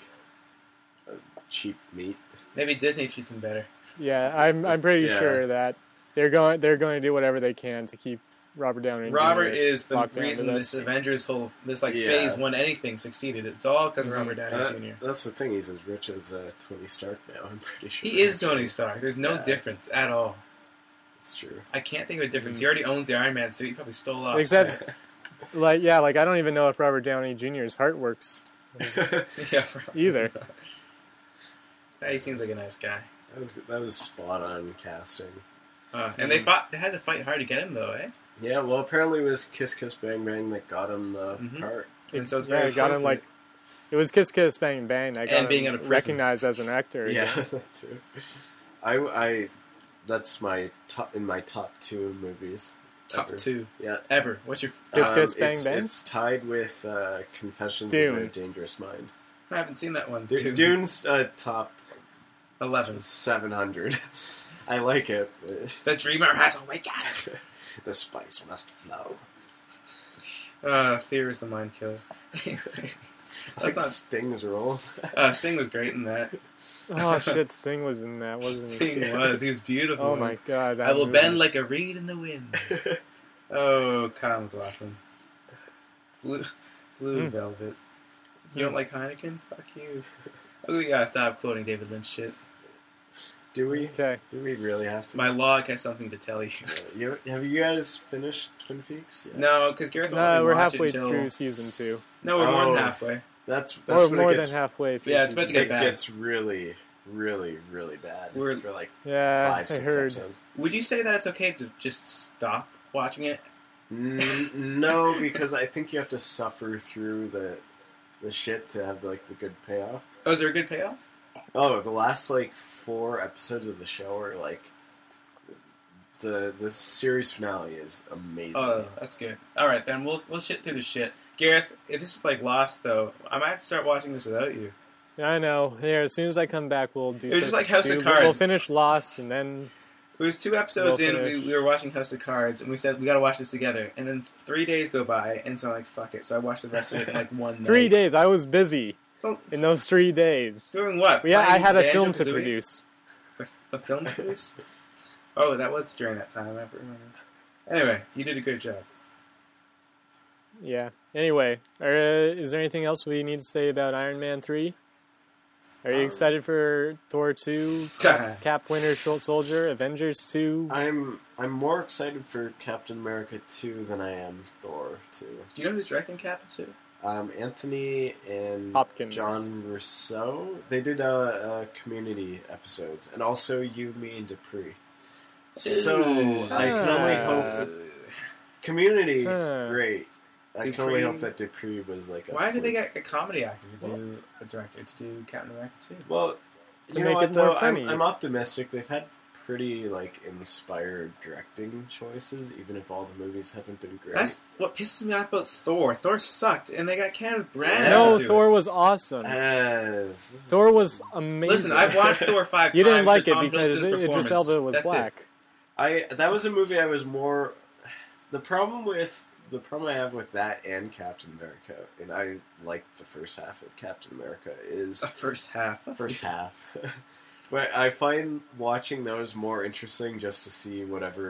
cheap meat. Maybe Disney treats him better. Yeah, I'm pretty Yeah. sure that they're going to do whatever they can to keep Robert Downey. Robert Jr. is the locked down to reason this. this Avengers Yeah. phase 1 anything succeeded. It's all because of Mhm. Robert Downey Jr. That's the thing. He's as rich as Tony Stark now. I'm pretty sure. He is Tony Stark. There's no Yeah. difference at all. It's true. I can't think of a difference. Mhm. He already owns the Iron Man suit. He probably stole off. Except, like I don't even know if Robert Downey Jr.'s heart works yeah, either. Yeah, he seems like a nice guy. That was spot on casting. And they had to fight hard to get him though, eh? Yeah, well, apparently it was Kiss Kiss Bang Bang that got him the Mhm. part. And so it's Yeah, very it got him like. It was Kiss Kiss Bang Bang. That got And being him in a prison. recognized as an actor. Yeah, that too. I that's my top in my top 2 movies. top ever. 2 Yeah. ever. What's your? Kiss Kiss Bang it's, Bang? It's tied with Confessions Dune. of a Dangerous Mind. I haven't seen that one. Dune's top 11. 700. I like it. The dreamer has awakened. The spice must flow. Fear is the mind killer. Like That's not. Sting's role. Sting was great in that. Oh shit, Sting was in that, wasn't he? Sting was. He was beautiful. Oh my god. That I will movie. bend like a reed in the wind. Oh, Kyle MacLachlan. Blue Velvet. You don't like Heineken? Fuck you. Oh, we gotta stop quoting David Lynch shit. Do we? Okay. Do we really have to? My log has something to tell you. Have you guys finished Twin Peaks? Yeah. No, because Gareth won't No, let me we're watch halfway it until... through season 2. No, we're more Oh. than halfway. That's Or when more it gets, than halfway through. Yeah, it's about to season get bad. gets really, really, really bad. We're- for like two. Yeah, 5, 6 I heard. episodes. Would you say that it's okay to just stop watching it? No, because I think you have to suffer through the shit to have the good payoff. Oh, is there a good payoff? Oh, the last 4 episodes of the show are the series finale is amazing. Oh, that's good. All right, then we'll shit through the shit. Gareth, if this is like Lost, though, I might have to start watching this without you. Yeah, I know. Here, as soon as I come back, we'll do. It was just like House of We'll Cards. finish Lost, and then It was 2 episodes We'll in, finish. we were watching House of Cards, and we said, we gotta watch this together. And then 3 days go by, and so I'm like, fuck it. So I watched the rest of it in 1 night. 3 days. I was busy Well, in those 3 days. doing what? Yeah, I Playing had a film to Banjo-Kazooie? produce. A film to produce? Oh, that was during that time, I remember. Anyway, you did a good job. Yeah. Anyway, is there anything else we need to say about Iron Man 3? Are you excited for Thor 2, Cap Winter Soldier, Avengers 2? I'm more excited for Captain America 2 than I am Thor 2. Do you know who's directing Cap too? Anthony and Hopkins. John Rousseau. They did Community episodes, and also You, Me, and Dupree. So I can only hope that Community great. I can only Dupree. hope that Dupree was like a Why did they fluke. get a comedy actor to do a director to do Captain America 2? Well, To you know make what it more though? funny. I'm optimistic. They've had pretty inspired directing choices, even if all the movies haven't been great. That's what pisses me off about Thor. Thor sucked, and they got Kenneth Branagh No, to do Thor it. was awesome. Uh, Thor was amazing. Listen, I've watched Thor 5 You times didn't like for it Tom because Hiddleston's Idris performance. Elba was That's black. that was a movie I was more. The problem I have with that and Captain America, and I liked the first half of Captain America, is The first half. first half. But I find watching those more interesting just to see whatever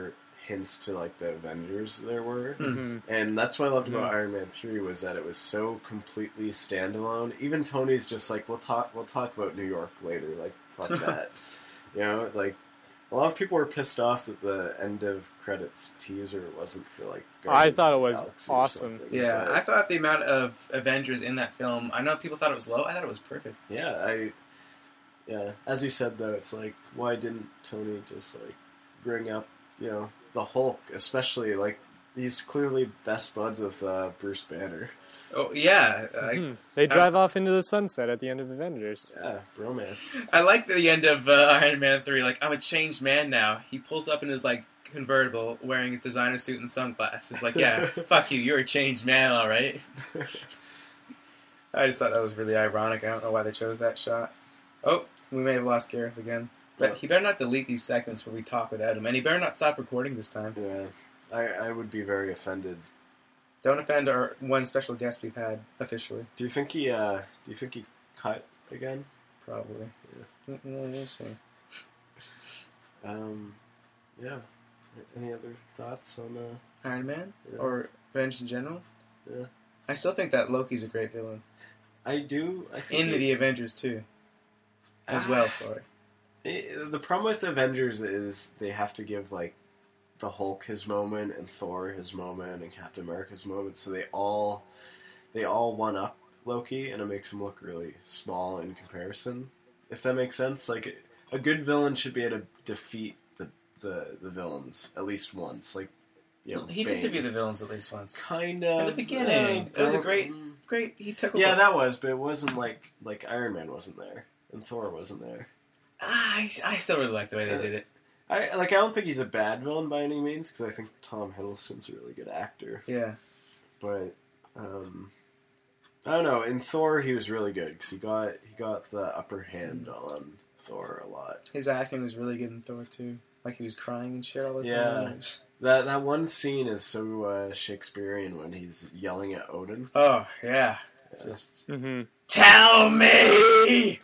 hints to like the Avengers there were, Mhm. and that's what I loved about Iron Man 3 was that it was so completely standalone. Even Tony's just like, we'll talk about New York later. Like, fuck that, you know. Like, a lot of people were pissed off that the end of credits teaser wasn't for like. I Guardians thought of it the was Galaxy or awesome. something, Yeah, but- I thought the amount of Avengers in that film, I know people thought it was low, I thought it was perfect. Yeah, as you said though, it's like, why didn't Tony just like bring up, you know, the Hulk, especially like he's clearly best buds with Bruce Banner. Oh, yeah. They drive off into the sunset at the end of Avengers. Yeah, bromance. I like the end of Iron Man 3, like, I'm a changed man now. He pulls up in his, like, convertible, wearing his designer suit and sunglasses. Like, yeah, fuck you, you're a changed man, alright? I just thought that was really ironic. I don't know why they chose that shot. Oh, we may have lost Gareth again. But he better not delete these segments where we talk without him, and he better not stop recording this time. Yeah, I would be very offended. Don't offend our one special guest we've had officially. Do you think he cut again? Probably. Yeah. We'll see. Yeah. Any other thoughts on Iron Man? Yeah. Or Avengers in general? Yeah. I still think that Loki's a great villain. I think In the Avengers too. As well, sorry. The problem with Avengers is they have to give like the Hulk his moment and Thor his moment and Captain America his moment, so they all one up Loki, and it makes him look really small in comparison. If that makes sense, like a good villain should be able to defeat the villains at least once. Like, you know, He Bane. did defeat the villains at least once. Kind of In the beginning. It was a great. He took. Yeah, that was, but it wasn't like Iron Man wasn't there and Thor wasn't there. I still really like the way they did it. I don't think he's a bad villain by any means, because I think Tom Hiddleston's a really good actor. Yeah. But I don't know. In Thor, he was really good because he got the upper hand on Thor a lot. His acting was really good in Thor too. Like he was crying and shit all the Yeah. time. That one scene is so Shakespearean when he's yelling at Odin. Oh yeah. Just Tell me.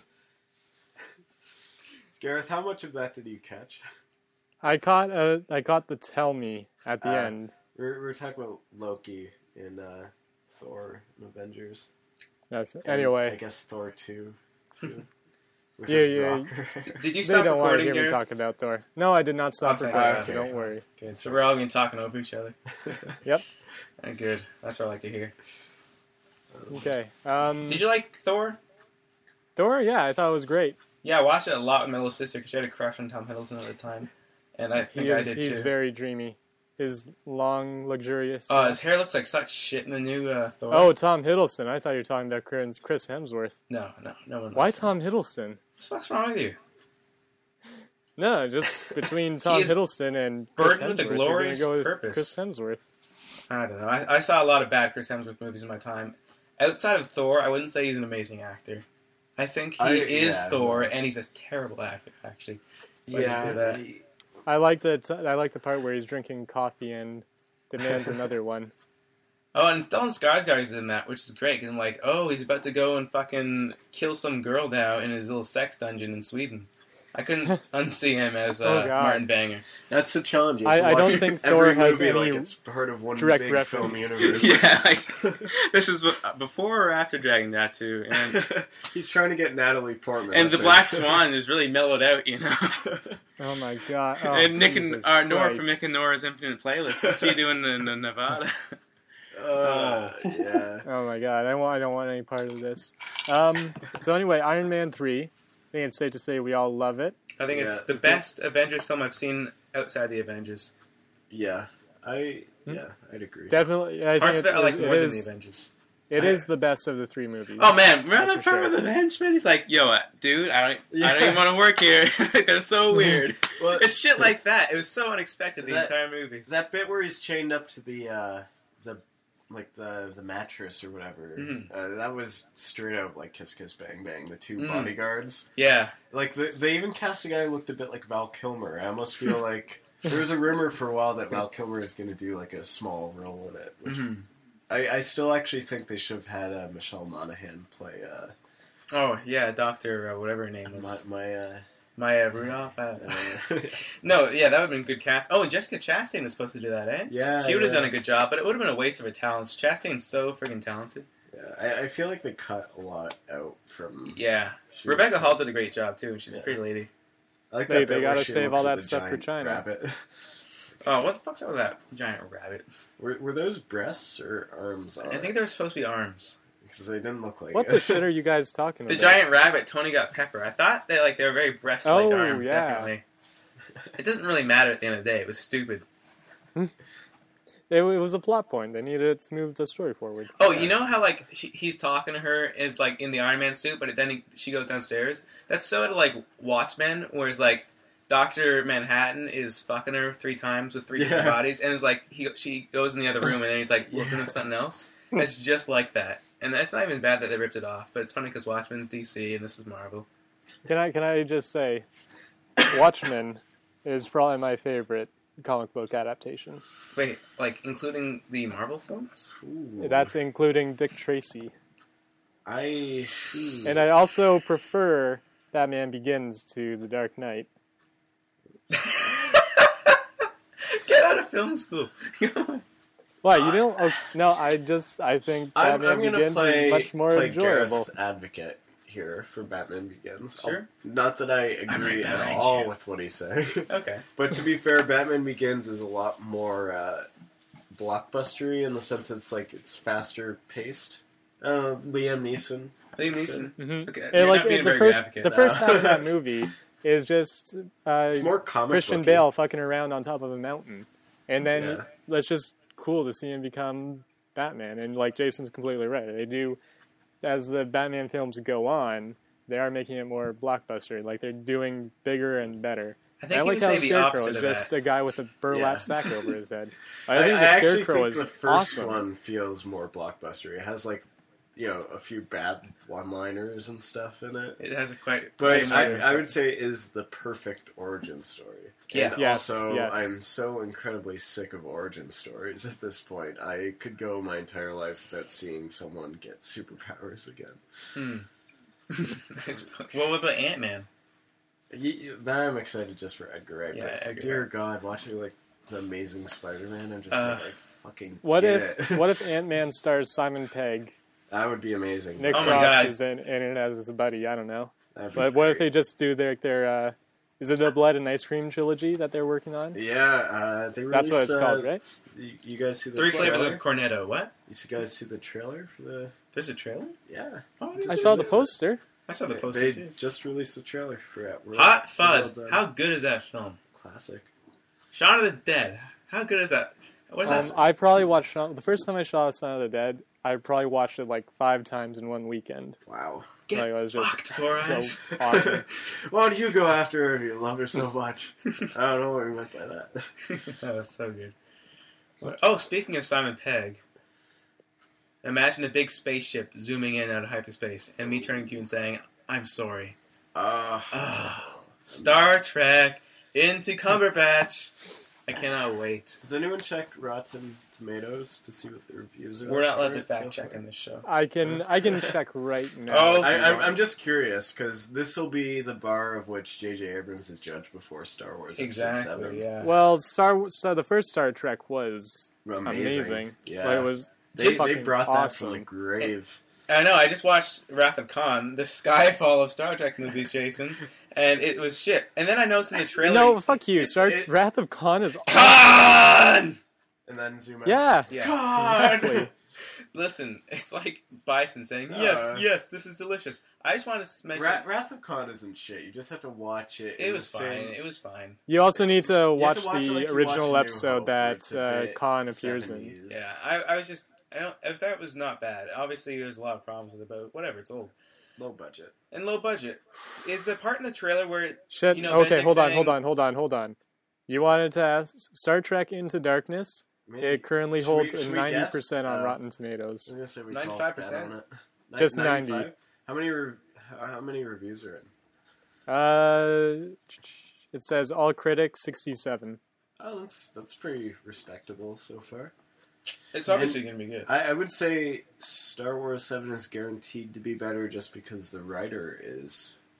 Gareth, how much of that did you catch? I caught the tell me at the end. We're talking about Loki in Thor and Avengers. Yes. And Anyway, I guess Thor 2 too. With Yeah, his yeah. rocker. Did you they stop don't want to recording, hear me Gareth? talk about Thor. No, I did not stop Okay, recording, okay, so don't okay. worry. Good. So we're all been talking over each other. Yep. Good. That's what I like to hear. Okay. Did you like Thor? Thor? Yeah, I thought it was great. Yeah, I watched it a lot with my little sister because she had a crush on Tom Hiddleston at the time, and I think I did He's too. very dreamy. His long, luxurious. His hair looks like such shit in the new Thor. Oh, Tom Hiddleston. I thought you were talking about Chris Hemsworth. No one. Why likes him. Tom Hiddleston? What the fuck's wrong with you? No, just between Tom is Hiddleston and Chris burdened with a Hemsworth, you're glorious gonna go with purpose. Chris Hemsworth. I don't know. I saw a lot of bad Chris Hemsworth movies in my time. Outside of Thor, I wouldn't say he's an amazing actor. I think he is Thor, and he's a terrible actor, actually. Why do you say that? I like the part where he's drinking coffee and demands another one. Oh, and Stellan Skarsgård's in that, which is great, because I'm like, oh, he's about to go and fucking kill some girl now in his little sex dungeon in Sweden. I couldn't unsee him as God. Martin Banger. That's the challenge. You have to I don't watch think every Thor has movie any like it's part of one direct big reference. film universe. Yeah, like, this is before or after Dragon Tattoo, and He's trying to get Natalie Portman. and I the think. Black Swan is really mellowed out, you know. Oh my god! Oh, And Nick and Jesus Nora Christ. from Nick and Nora's Infinite Playlist. What's she doing in Nevada? Yeah. Oh my god! I don't want any part of this. So anyway, Iron Man 3. I think it's safe to say we all love it. I think it's Yeah. the best Avengers film I've seen outside the Avengers. Yeah. I'd agree. Definitely, I Parts think of it I like more than the is. Avengers. It is the best of the three movies. Oh man, remember That's that for part sure. with the henchman? He's like, "Yo, dude, I don't Yeah. even want to work here. They're so weird." Well, It's shit like that. It was so unexpected the That- entire movie. that bit where he's chained up to the mattress or whatever. Mhm. That was straight out like Kiss Kiss Bang Bang. The two Mm. bodyguards. Yeah, Like they even cast a guy who looked a bit like Val Kilmer. I almost feel like there was a rumor for a while that Val Kilmer is going to do like a small role in it. Which Mhm. I still actually think they should have had Michelle Monaghan play Oh yeah, Doctor whatever her name was. my Maya Rudolph. I don't know. No, yeah, that would have been good cast. Oh, and Jessica Chastain was supposed to do that, eh? Yeah, she would have yeah. done a good job, but it would have been a waste of her talents. Chastain's so freaking talented. Yeah, I feel like they cut a lot out from. Yeah, She Rebecca was- Hall did a great job too. She's a Yeah. pretty lady. I like They that bit where gotta she save looks all at that the stuff for giant China. Rabbit. Oh, what the fuck's up with that giant rabbit? Were those breasts or arms on I think there were supposed to be arms. because they didn't look like What it. the shit are you guys talking The about? giant rabbit, Tony got pepper. I thought they were very breast-like Oh, arms. yeah. Definitely. It doesn't really matter at the end of the day. It was stupid. It was a plot point. They needed to move the story forward. Oh, you know how like he's talking to her is like in the Iron Man suit, but then she goes downstairs. That's so like Watchmen, whereas like Dr. Manhattan is fucking her 3 times with 3 different Yeah. bodies, and is like she goes in the other room, and then he's like looking at something else. It's just like that, and it's not even bad that they ripped it off. But it's funny because Watchmen's DC and this is Marvel. Can I just say, Watchmen is probably my favorite comic book adaptation. Wait, like including the Marvel films? Ooh. That's including Dick Tracy. I. And I also prefer Batman Begins to The Dark Knight. Get out of film school. Why, you don't? Oh, no, I think I'm Batman gonna Begins play is much more play enjoyable. Gareth's advocate here for Batman Begins. Sure. Not that I agree right at behind all you. with what he's saying, Okay. but to be fair, Batman Begins is a lot more blockbustery in the sense that it's faster paced. Liam Neeson. Liam Neeson. Mm-hmm. Okay, And you're like not being a the very first, good advocate. the first half of that movie is just It's more comic Christian booky. Bale fucking around on top of a mountain, and then Yeah. it's just cool to see him become Batman. And like Jason's completely right. They do, as the Batman films go on, they are making it more blockbuster. Like they're doing bigger and better. I And think I he like was how saying the Scarecrow opposite is of just that. a guy with a burlap Yeah. sack over his head. I I think the actually Scarecrow think is the first awesome. one feels more blockbuster. It has a few bad one-liners and stuff in it. It has a quite. But quite I would say is the perfect origin story. Yeah. And Yes, also, yes. I'm so incredibly sick of origin stories at this point. I could go my entire life without seeing someone get superpowers again. Nice. Well, what about Ant-Man? Now I'm excited just for Edgar Wright. Yeah, but Edgar dear Wright. God, watching the Amazing Spider-Man, I'm just I fucking What get if it. What if Ant-Man stars Simon Pegg? That would be amazing. Nick Oh my Frost God. is in it as his buddy. I don't know. That'd be But what if great. they just do their is it the Blood and Ice Cream trilogy that they're working on? Yeah, they That's what it's released, called, right? You guys see the 3 trailer? flavors of Cornetto. What? You guys see the trailer for the? There's a trailer? Yeah, Oh, I, didn't I see saw that. the poster. I saw the poster they too. just released the trailer for it. Hot Fuzz. Well done. How good is that film? Classic. Shaun of the Dead. How good is that? What is that? I probably watched the first time I saw Son of the Dead. I probably watched it like 5 times in one weekend. Wow. Get Like, it was just fucked for us. so awesome. Why don't you go after her if you love her so much? I don't know what you meant by that. That was so good. Oh, speaking of Simon Pegg, imagine a big spaceship zooming in out of hyperspace and me turning to you and saying, I'm sorry. Star Trek into Cumberbatch. I cannot wait. Has anyone checked Rotten Tomatoes to see what the reviews are? We're not allowed for to it so fact check far? on this show. I can check right now. Oh, I'm just curious because this will be the bar of which J.J. Abrams is judged before Star Wars Episode 7. Exactly, yeah. Well, the first Star Trek was amazing. Yeah, Like, it was they fucking brought that awesome. from the grave. I know, I just watched Wrath of Khan, the Skyfall of Star Trek movies, Jason, and it was shit. And then I noticed in the trailer... No, fuck you. it- Wrath of Khan is awesome. Khan! And then zoom out. Yeah. Yeah. God! Exactly. Listen, it's like Bison saying, yes, this is delicious. I just wanted to mention... Wrath of Khan isn't shit. You just have to watch it. It in was the fine. same- It was fine. You also need to watch it like the you original watch A New episode Hope, where that it's a bit Khan appears in. 70s. Yeah, I was just... I don't... If that was not bad, obviously there's a lot of problems with it, but whatever, it's old. Low budget. And low budget. Is the part in the trailer where... Shit. You know, Okay, Benedict hold on. You wanted to ask Star Trek Into Darkness? Maybe. It currently Should holds we- a should we guess? 90% on Rotten Tomatoes. I'm gonna say we 95%? call bet on it. Just 95? 90. How many reviews are in? It says all critics 67. Oh, that's pretty respectable so far. It's obviously going to be good. I would say Star Wars 7 is guaranteed to be better just because the writer is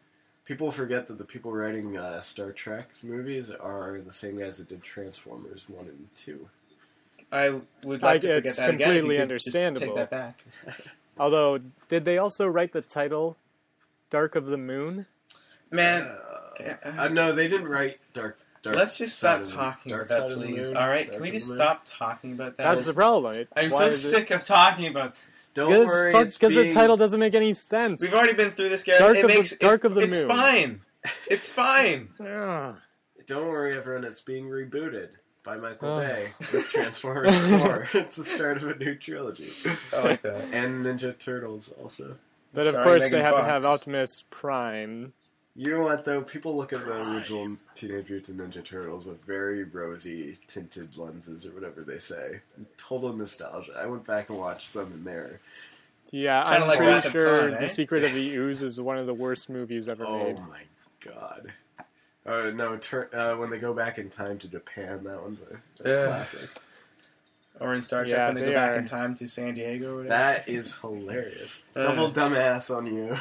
People forget that the people writing Star Trek movies are the same guys that did Transformers 1 and 2. I would like to forget it's that again. If you completely could understandable. Just take that back. Although, did they also write the title Dark of the Moon? Man, No, they didn't write Dark. Let's just stop Side of the- talking Dark about Side that, of the please. Moon, All right, Dark can we of just the Moon. stop talking about that? That's the problem. I'm so sick of talking about this. Don't worry, Because the title doesn't make any sense. We've already been through this, Gareth. Dark of the It's Moon. fine. It's fine. Ugh. Don't worry, everyone. It's being rebooted by Michael Oh. Bay with Transformers 4. It's the start of a new trilogy. I like that. And Ninja Turtles also. But of Sorry, course, Megan they have to Fox. have Optimus Prime. You know what, though? People look at the original Teenage Mutant Ninja Turtles with very rosy tinted lenses or whatever they say. Total nostalgia. I went back and watched them in there. Yeah, Kinda I'm like pretty Wrath of sure Khan, The eh? Secret of the Ooze is one of the worst movies ever Oh made. my god. No, when they go back in time to Japan, that one's a Yeah. classic. Or in Star Trek Yeah, when they they go back are. in time to San Diego or whatever. That is hilarious. Double dumbass on you.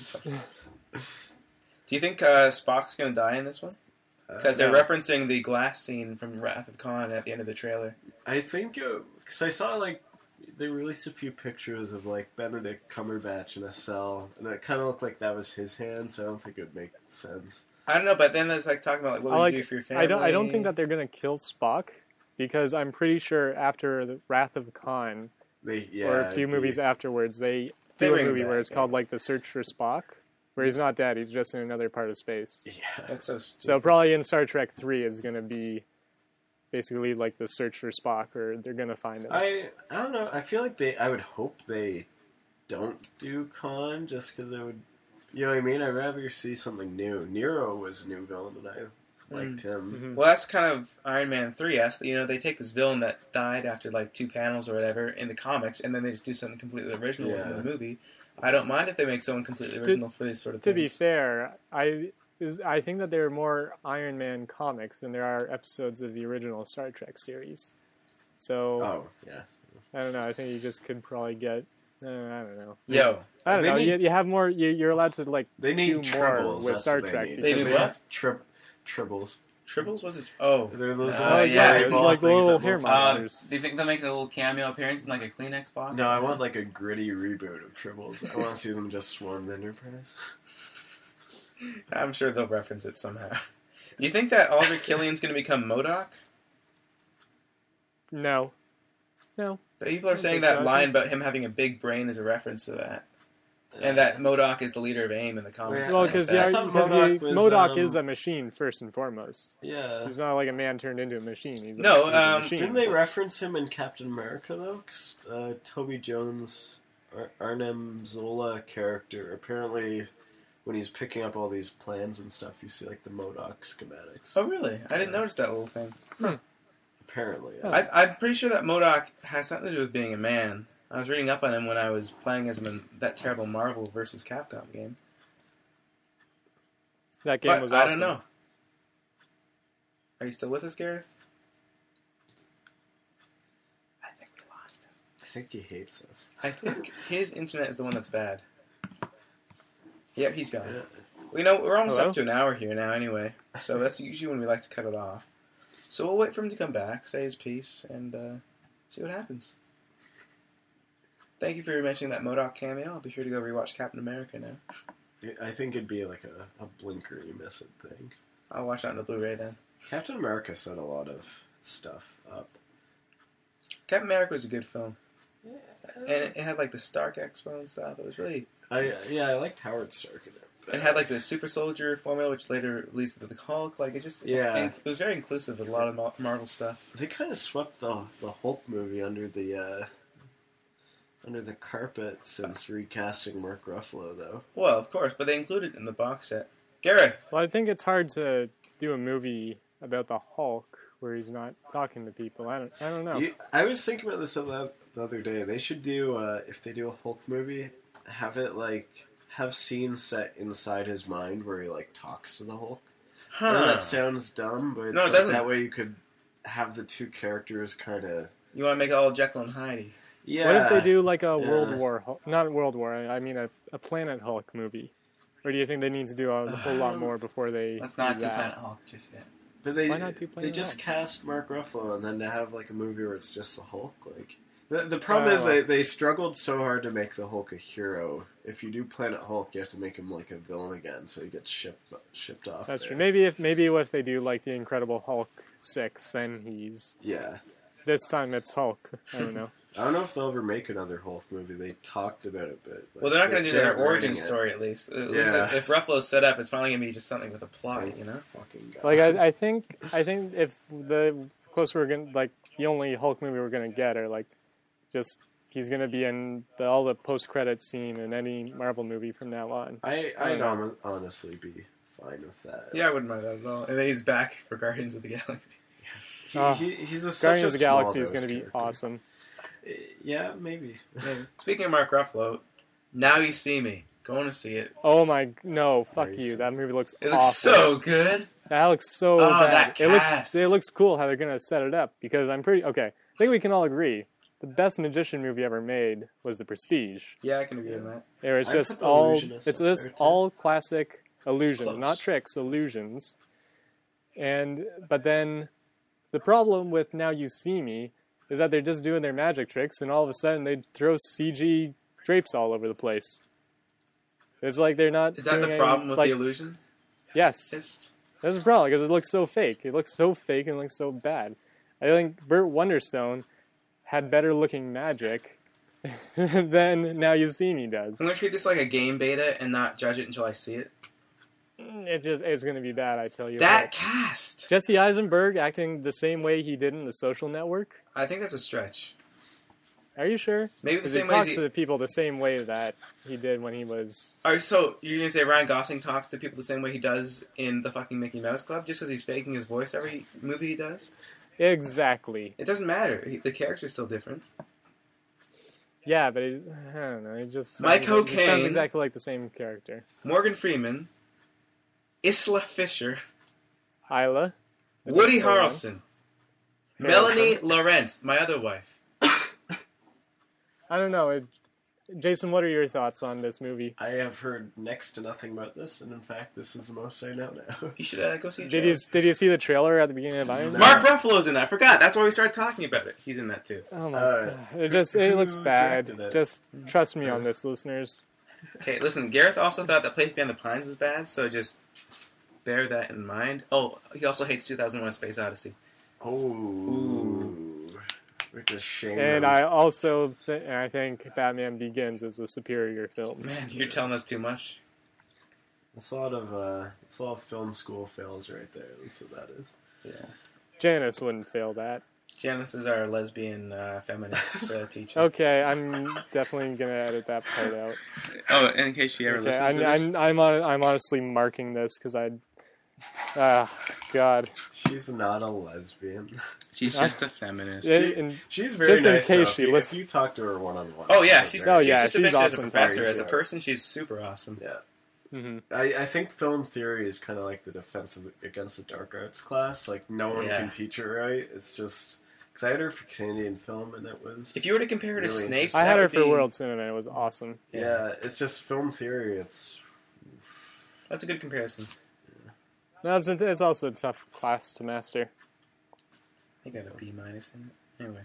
Do you think Spock's going to die in this one? Because they're No. referencing the glass scene from Wrath of Khan at the end of the trailer. I think, because I saw, they released a few pictures of, Benedict Cumberbatch in a cell, and it kind of looked like that was his hand, so I don't think it would make sense. I don't know, but then there's talking about what would you do for your family. I don't think that they're gonna kill Spock, because I'm pretty sure after the Wrath of Khan or a few movies afterwards, they They do a bring him movie where back, it's called The Search for Spock, where he's not dead, he's just in another part of space. Yeah. That's so stupid. So probably in Star Trek 3 is gonna be basically the search for Spock, or they're gonna find him. I don't know. I feel like I would hope they don't do Khan just because it would. You know what I mean? I'd rather see something new. Nero was a new villain, and I liked him. Well, that's kind of Iron Man 3. They take this villain that died after 2 panels or whatever in the comics, and then they just do something completely original Yeah. in the movie. I don't mind if they make someone completely original for these sort of To things. be fair, I think that there are more Iron Man comics than there are episodes of the original Star Trek series. So Oh, yeah. I don't know. I think you just could probably get. I don't know. Yo, I don't They know. need- You have more. You're allowed to They need do more tribbles. with That's Star what Trek. They need. They because do what? Tribbles. Tribbles was it? Oh, They're those yeah, volleyball like things little that hair look- monsters. do you think they'll make a little cameo appearance in a Kleenex box? No, I want a gritty reboot of Tribbles. I want to see them just swarm the Enterprise. I'm sure they'll reference it somehow. You think that Aldrich Killian's going to become MODOK? No. But people are don't saying think so. that I line think- about him having a big brain is a reference to that. And that MODOK is the leader of AIM in the comics. Yeah, Well, I because thought MODOK was, MODOK is a machine first and foremost. Yeah. He's not like a man turned into a machine. He's No, he's a machine. Didn't they reference him in Captain America, though? 'Cause, Toby Jones, Arnim Zola character, apparently, when he's picking up all these plans and stuff, you see, the MODOK schematics. Oh, really? I didn't notice that little thing. Apparently, yeah. I'm pretty sure that MODOK has something to do with being a man. I was reading up on him when I was playing as him in that terrible Marvel vs. Capcom game. That game But was I awesome. don't know. Are you still with us, Gareth? I think we lost him. I think he hates us. I think his internet is the one that's bad. Yeah, he's gone. Yeah. We're almost Hello? up to an hour here now anyway, so that's usually when we like to cut it off. So we'll wait for him to come back, say his piece, and see what happens. Thank you for mentioning that MODOK cameo. I'll be sure to go rewatch Captain America now. I think it'd be a blinker you miss it thing. I'll watch that on the Blu-ray then. Captain America set a lot of stuff up. Captain America was a good film. And it had the Stark Expo and stuff. It was really... I liked Howard Stark in it. It had the Super Soldier formula, which later leads to the Hulk. It was very inclusive with a lot of Marvel stuff. They kind of swept the Hulk movie under the carpet since recasting Mark Ruffalo, though. Well, of course, but they included it in the box set. Gareth! Well, I think it's hard to do a movie about the Hulk where he's not talking to people. I don't know. I was thinking about this the other day. They should do, if they do a Hulk movie, have it have scenes set inside his mind where he talks to the Hulk. I know that sounds dumb, but No, it doesn't. that way you could have the two characters kind of. You want to make it all Jekyll and Hyde. Yeah. What if they do a World War, not World War, I mean a Planet Hulk movie? Or do you think they need to do a whole lot more before they Let's not do do that? Planet Hulk just yet. But Why not do they Planet just Hulk? cast Mark Ruffalo, and then to have like a movie where it's just the Hulk, like the problem is they struggled so hard to make the Hulk a hero. If you do Planet Hulk, you have to make him like a villain again, so he gets shipped off. That's there. true. Maybe if they do like the Incredible Hulk 6, then he's Yeah, this time it's Hulk. I don't know. I don't know if they'll ever make another Hulk movie. They talked about it, but Well, they're not going to do their origin writing it. story at least. Yeah. If Ruffalo's set up, it's finally going to be just something with a plot, you know? Fucking God. Like I think if the closer we're gonna like the only Hulk movie we're gonna get are like just he's gonna be in all the post credits scene in any Marvel movie from now on. I'd honestly be fine with that. Yeah, I wouldn't mind that at all. And then he's back for Guardians of the Galaxy. He's such Guardians a of the Galaxy is small-nosed gonna be character. awesome. Yeah, maybe. Speaking of Mark Ruffalo, Now You See Me. Going to see it. Oh my no, fuck Very you! soon. That movie looks It looks awful. so good. That looks so Oh, bad. that It cast. looks cool how they're gonna set it up because I'm pretty okay. I think we can all agree the best magician movie ever made was The Prestige. Yeah, I can agree on that. There was I just put The all Illusionist it's up just there, too. all classic illusions, Close. not tricks, illusions. But then the problem with Now You See Me is that they're just doing their magic tricks and all of a sudden they throw CG drapes all over the place. It's like they're not Is that doing the any- problem with like, the illusion? Yes. Just- That's the problem because it looks so fake. It looks so fake and it looks so bad. I think Burt Wonderstone had better looking magic than Now You See Me does. I'm going to treat this like a game beta and not judge it until I see it. It's going to be bad, I tell you. That what. cast! Jesse Eisenberg acting the same way he did in The Social Network. I think that's a stretch. Are you sure? Maybe the Because he same way talks to the people the same way that he did when he was. Alright, so you're going to say Ryan Gosling talks to people the same way he does in the fucking Mickey Mouse Club just because he's faking his voice every movie he does? Exactly. It doesn't matter. The character's still different. Yeah, but I don't know. It just Mike sounds, it sounds O'Kane. exactly like the same character. Morgan Freeman, Isla Fisher, Isla. Woody Hold on. Harrelson, Melanie Lawrence, my other wife. I don't know. Jason, what are your thoughts on this movie? I have heard next to nothing about this, and in fact, this is the most I know now. You should go see it. Did you see the trailer at the beginning of Iron Man? Mark Ruffalo's in that. I forgot. That's why we started talking about it. He's in that too. Oh my Alright. god! It looks Who bad. directed it? Just trust me on this, listeners. Okay, listen. Gareth also thought that Place Beyond the Pines was bad, so just bear that in mind. Oh, he also hates 2001: Space Odyssey. Oh, we're just shame. And I also I think Batman Begins is a superior film. Man, you're telling us too much. It's a lot of film school fails right there. That's what that is. Yeah. Janice wouldn't fail that. Janice is our lesbian feminist teacher. Okay, I'm definitely gonna edit that part out. Oh, in case she ever Okay, listens to this. I'm honestly marking this because God. She's not a lesbian. She's just a feminist. She's very Just in nice. case Though. she If listens- you talk to her one-on-one. Oh yeah, she's Oh, she's yeah, just a she's bitch as a awesome. professor. Very As a smart. person, she's super awesome. Yeah. Mhm. I think film theory is kind of like the defense against the dark arts class. Like, no one Yeah. can teach it right. It's just... Because I had her for Canadian film, and it was... If you were to compare her to Really Snape, I that had her would for be- World Cinema and it was awesome. Yeah, it's just film theory. It's... That's a good comparison. No, it's also a tough class to master. I got a B- in it. Anyway,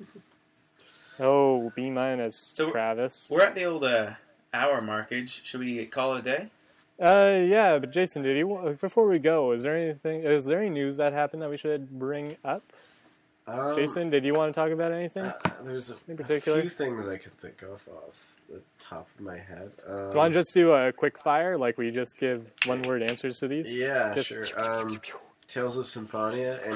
Oh, B minus, So- Travis. we're at the old hour markage. Should we call it a day? Yeah, but Jason, before we go, is there any news that happened that we should bring up? Jason, did you want to talk about anything? There's in particular? few things I can think of off the top of my head. Do you want to just do a quick fire, like we just give one-word answers to these? Yeah, Just- sure. Tales of Symphonia and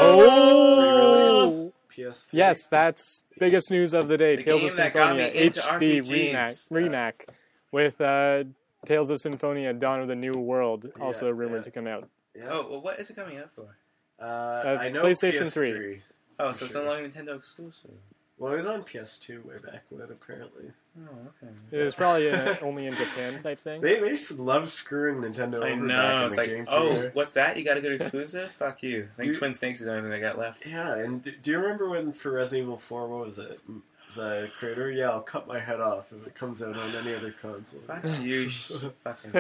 Oh! PS3. Yes, that's biggest news of the day. The Tales game of that got Symphonia me into HD RPGs. remake with Tales of Symphonia: Dawn of the New World, also Yeah, rumored yeah. to come out. Yeah. Oh, well, what is it coming out for? I know PlayStation PS3. 3. Oh, so it's no Sure. longer Nintendo exclusive. Well, it was on PS2 way back when, apparently. Oh, okay. It was probably only in Japan type thing. They love screwing Nintendo I over know. back in It's the like, GameCube oh, era. what's that? You got a good exclusive? Fuck you. I think Dude. Twin Snakes is the only thing they got left. Yeah, and do you remember when for Resident Evil 4, what was it? The creator? Yeah, I'll cut my head off if it comes out on any other console. Fuck you, fucking.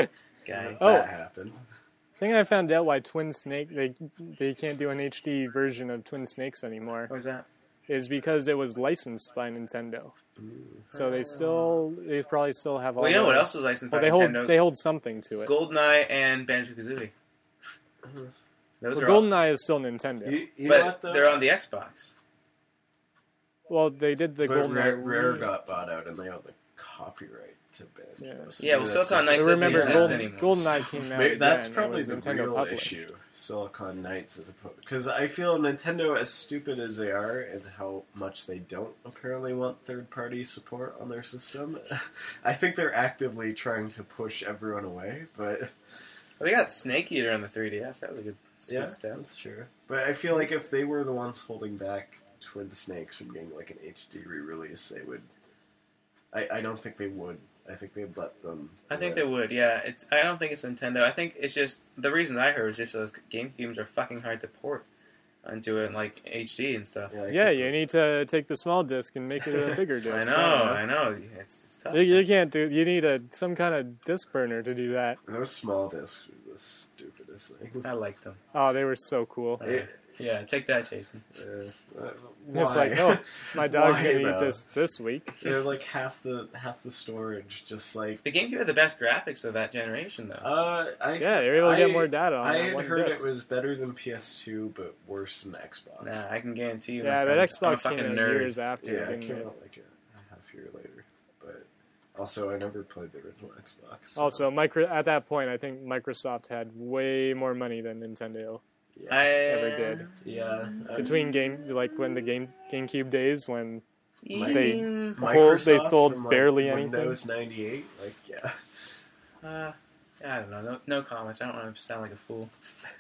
guy. Oh. That happened. I think I found out why Twin Snake they can't do an HD version of Twin Snakes anymore. What was that? Is because it was licensed by Nintendo. So they probably still have all. Well, you know the- what else was licensed by Well, Nintendo? they hold something to it. GoldenEye and Banjo-Kazooie. Those Well, are all, GoldenEye is still Nintendo. You know what, but though? they're on the Xbox. Well, they did the But GoldenEye. Rare got bought out, and they own the copyright to Banjo. Yeah. So Yeah, well, maybe Silicon that's Knights doesn't Remember, exist anymore. GoldenEye came out. Maybe that's again. It probably was the Nintendo real published. issue. Silicon Knights as opposed, because I feel Nintendo, as stupid as they are, and how much they don't apparently want third-party support on their system, I think they're actively trying to push everyone away. But Well, they got Snake Eater on the 3DS. That was a good yeah, step. that's true. But I feel like if they were the ones holding back Twin Snakes from getting like an HD re-release, they would. I don't think they would. I think they'd let them. I think do they would, yeah. I don't think it's Nintendo. I think it's just the reason I heard was just those GameCubes are fucking hard to port onto it, like HD and stuff. I Yeah, could- you need to take the small disc and make it a bigger disc. I know. It's tough. You can't do. You need some kind of disc burner to do that. Those small discs are the stupidest things. I liked them. Oh, they were so cool. Yeah, take that, Jason. It's like, oh, my dog's Why, gonna though? eat this week. They're like half the storage, just like. The GameCube had the best graphics of that generation, though. Yeah, you're able to get more data on I that had one heard disc. it was better than PS2, but worse than Xbox. Nah, I can guarantee you. Yeah, my that friend, I'm a Xbox fucking came out nerd. years after. Yeah, it didn't came it? out like a half year later, but also I never played the original Xbox. so- Also, at that point, I think Microsoft had way more money than Nintendo yeah, ever did. yeah. Between when the GameCube days when they Microsoft they sold from, like, barely anything. Windows 98, like yeah. I don't know. No comment. I don't want to sound like a fool.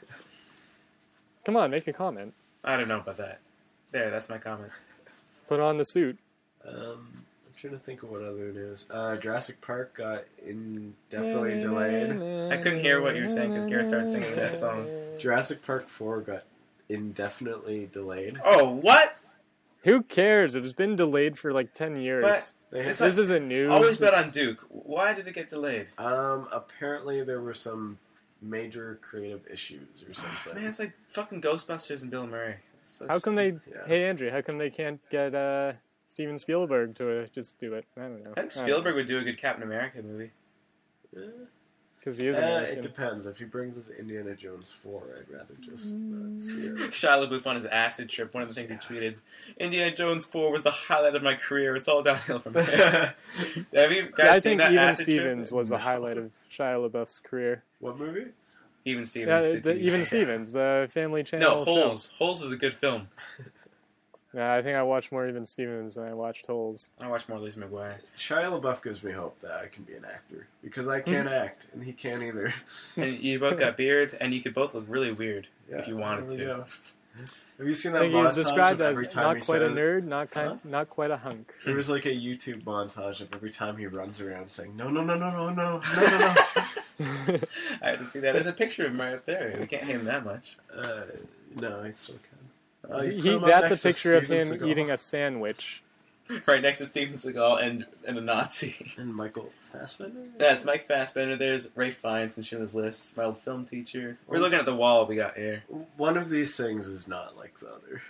Come on, make a comment. I don't know about that. There, that's my comment. Put on the suit. I'm trying to think of what other news. Jurassic Park got indefinitely delayed. I couldn't hear what you were saying because Garrett started singing that song. Jurassic Park 4 got indefinitely delayed. Oh, what? Who cares? It's been delayed for like 10 years. But They it's had, This isn't news. always bet It's- on Duke. Why did it get delayed? apparently there were some major creative issues or something. Man, it's like fucking Ghostbusters and Bill Murray. It's so How come they? Yeah. Hey Andrew, how come they can't get Steven Spielberg to just do it? I don't know. I think Spielberg would do a good Captain America movie. Because he is It American. depends. If he brings us Indiana Jones 4, I'd rather just not see it. Shia LaBeouf on his acid trip. One of the things he tweeted: "Indiana Jones 4 was the highlight of my career. It's all downhill from here." Have you guys Yeah, I seen think that Even acid Stevens trip? was the highlight of Shia LaBeouf's career. What movie? Even Stevens. Yeah, the TV. Even Stevens, the Family Channel. No, Holes. Holes is a good film. Yeah, I think I watched more Even Stevens than I watched Holes. I watched more Lizzie McGuire. Shia LaBeouf gives me hope that I can be an actor. Because I can't act, and he can't either. And you both got beards, and you could both look really weird if you wanted there we to. go. Have you seen I that think montage he's described of as every time not he quite says, a nerd, not quite a hunk. There was like a YouTube montage of every time he runs around saying, no, no, no, no, no, no, no, no, no. I had to see that. There's a picture of him right up there. We can't hate him that much. No, I still can. That's a picture of him eating a sandwich. Right next to Steven Seagal and a Nazi. And Michael Fassbender? That's Mike Fassbender. There's Ray Fiennes and Schindler's List. My old film teacher. We're looking at the wall we got here. One of these things is not like the other.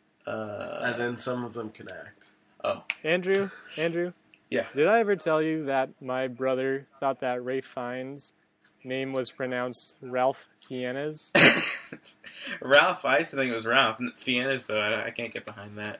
As in, some of them can act. Oh. Andrew? Yeah. Did I ever tell you that my brother thought that Ray Fiennes' name was pronounced Ralph Fiennes? Ralph, I used to think it was Ralph. Fiennes, though, I can't get behind that.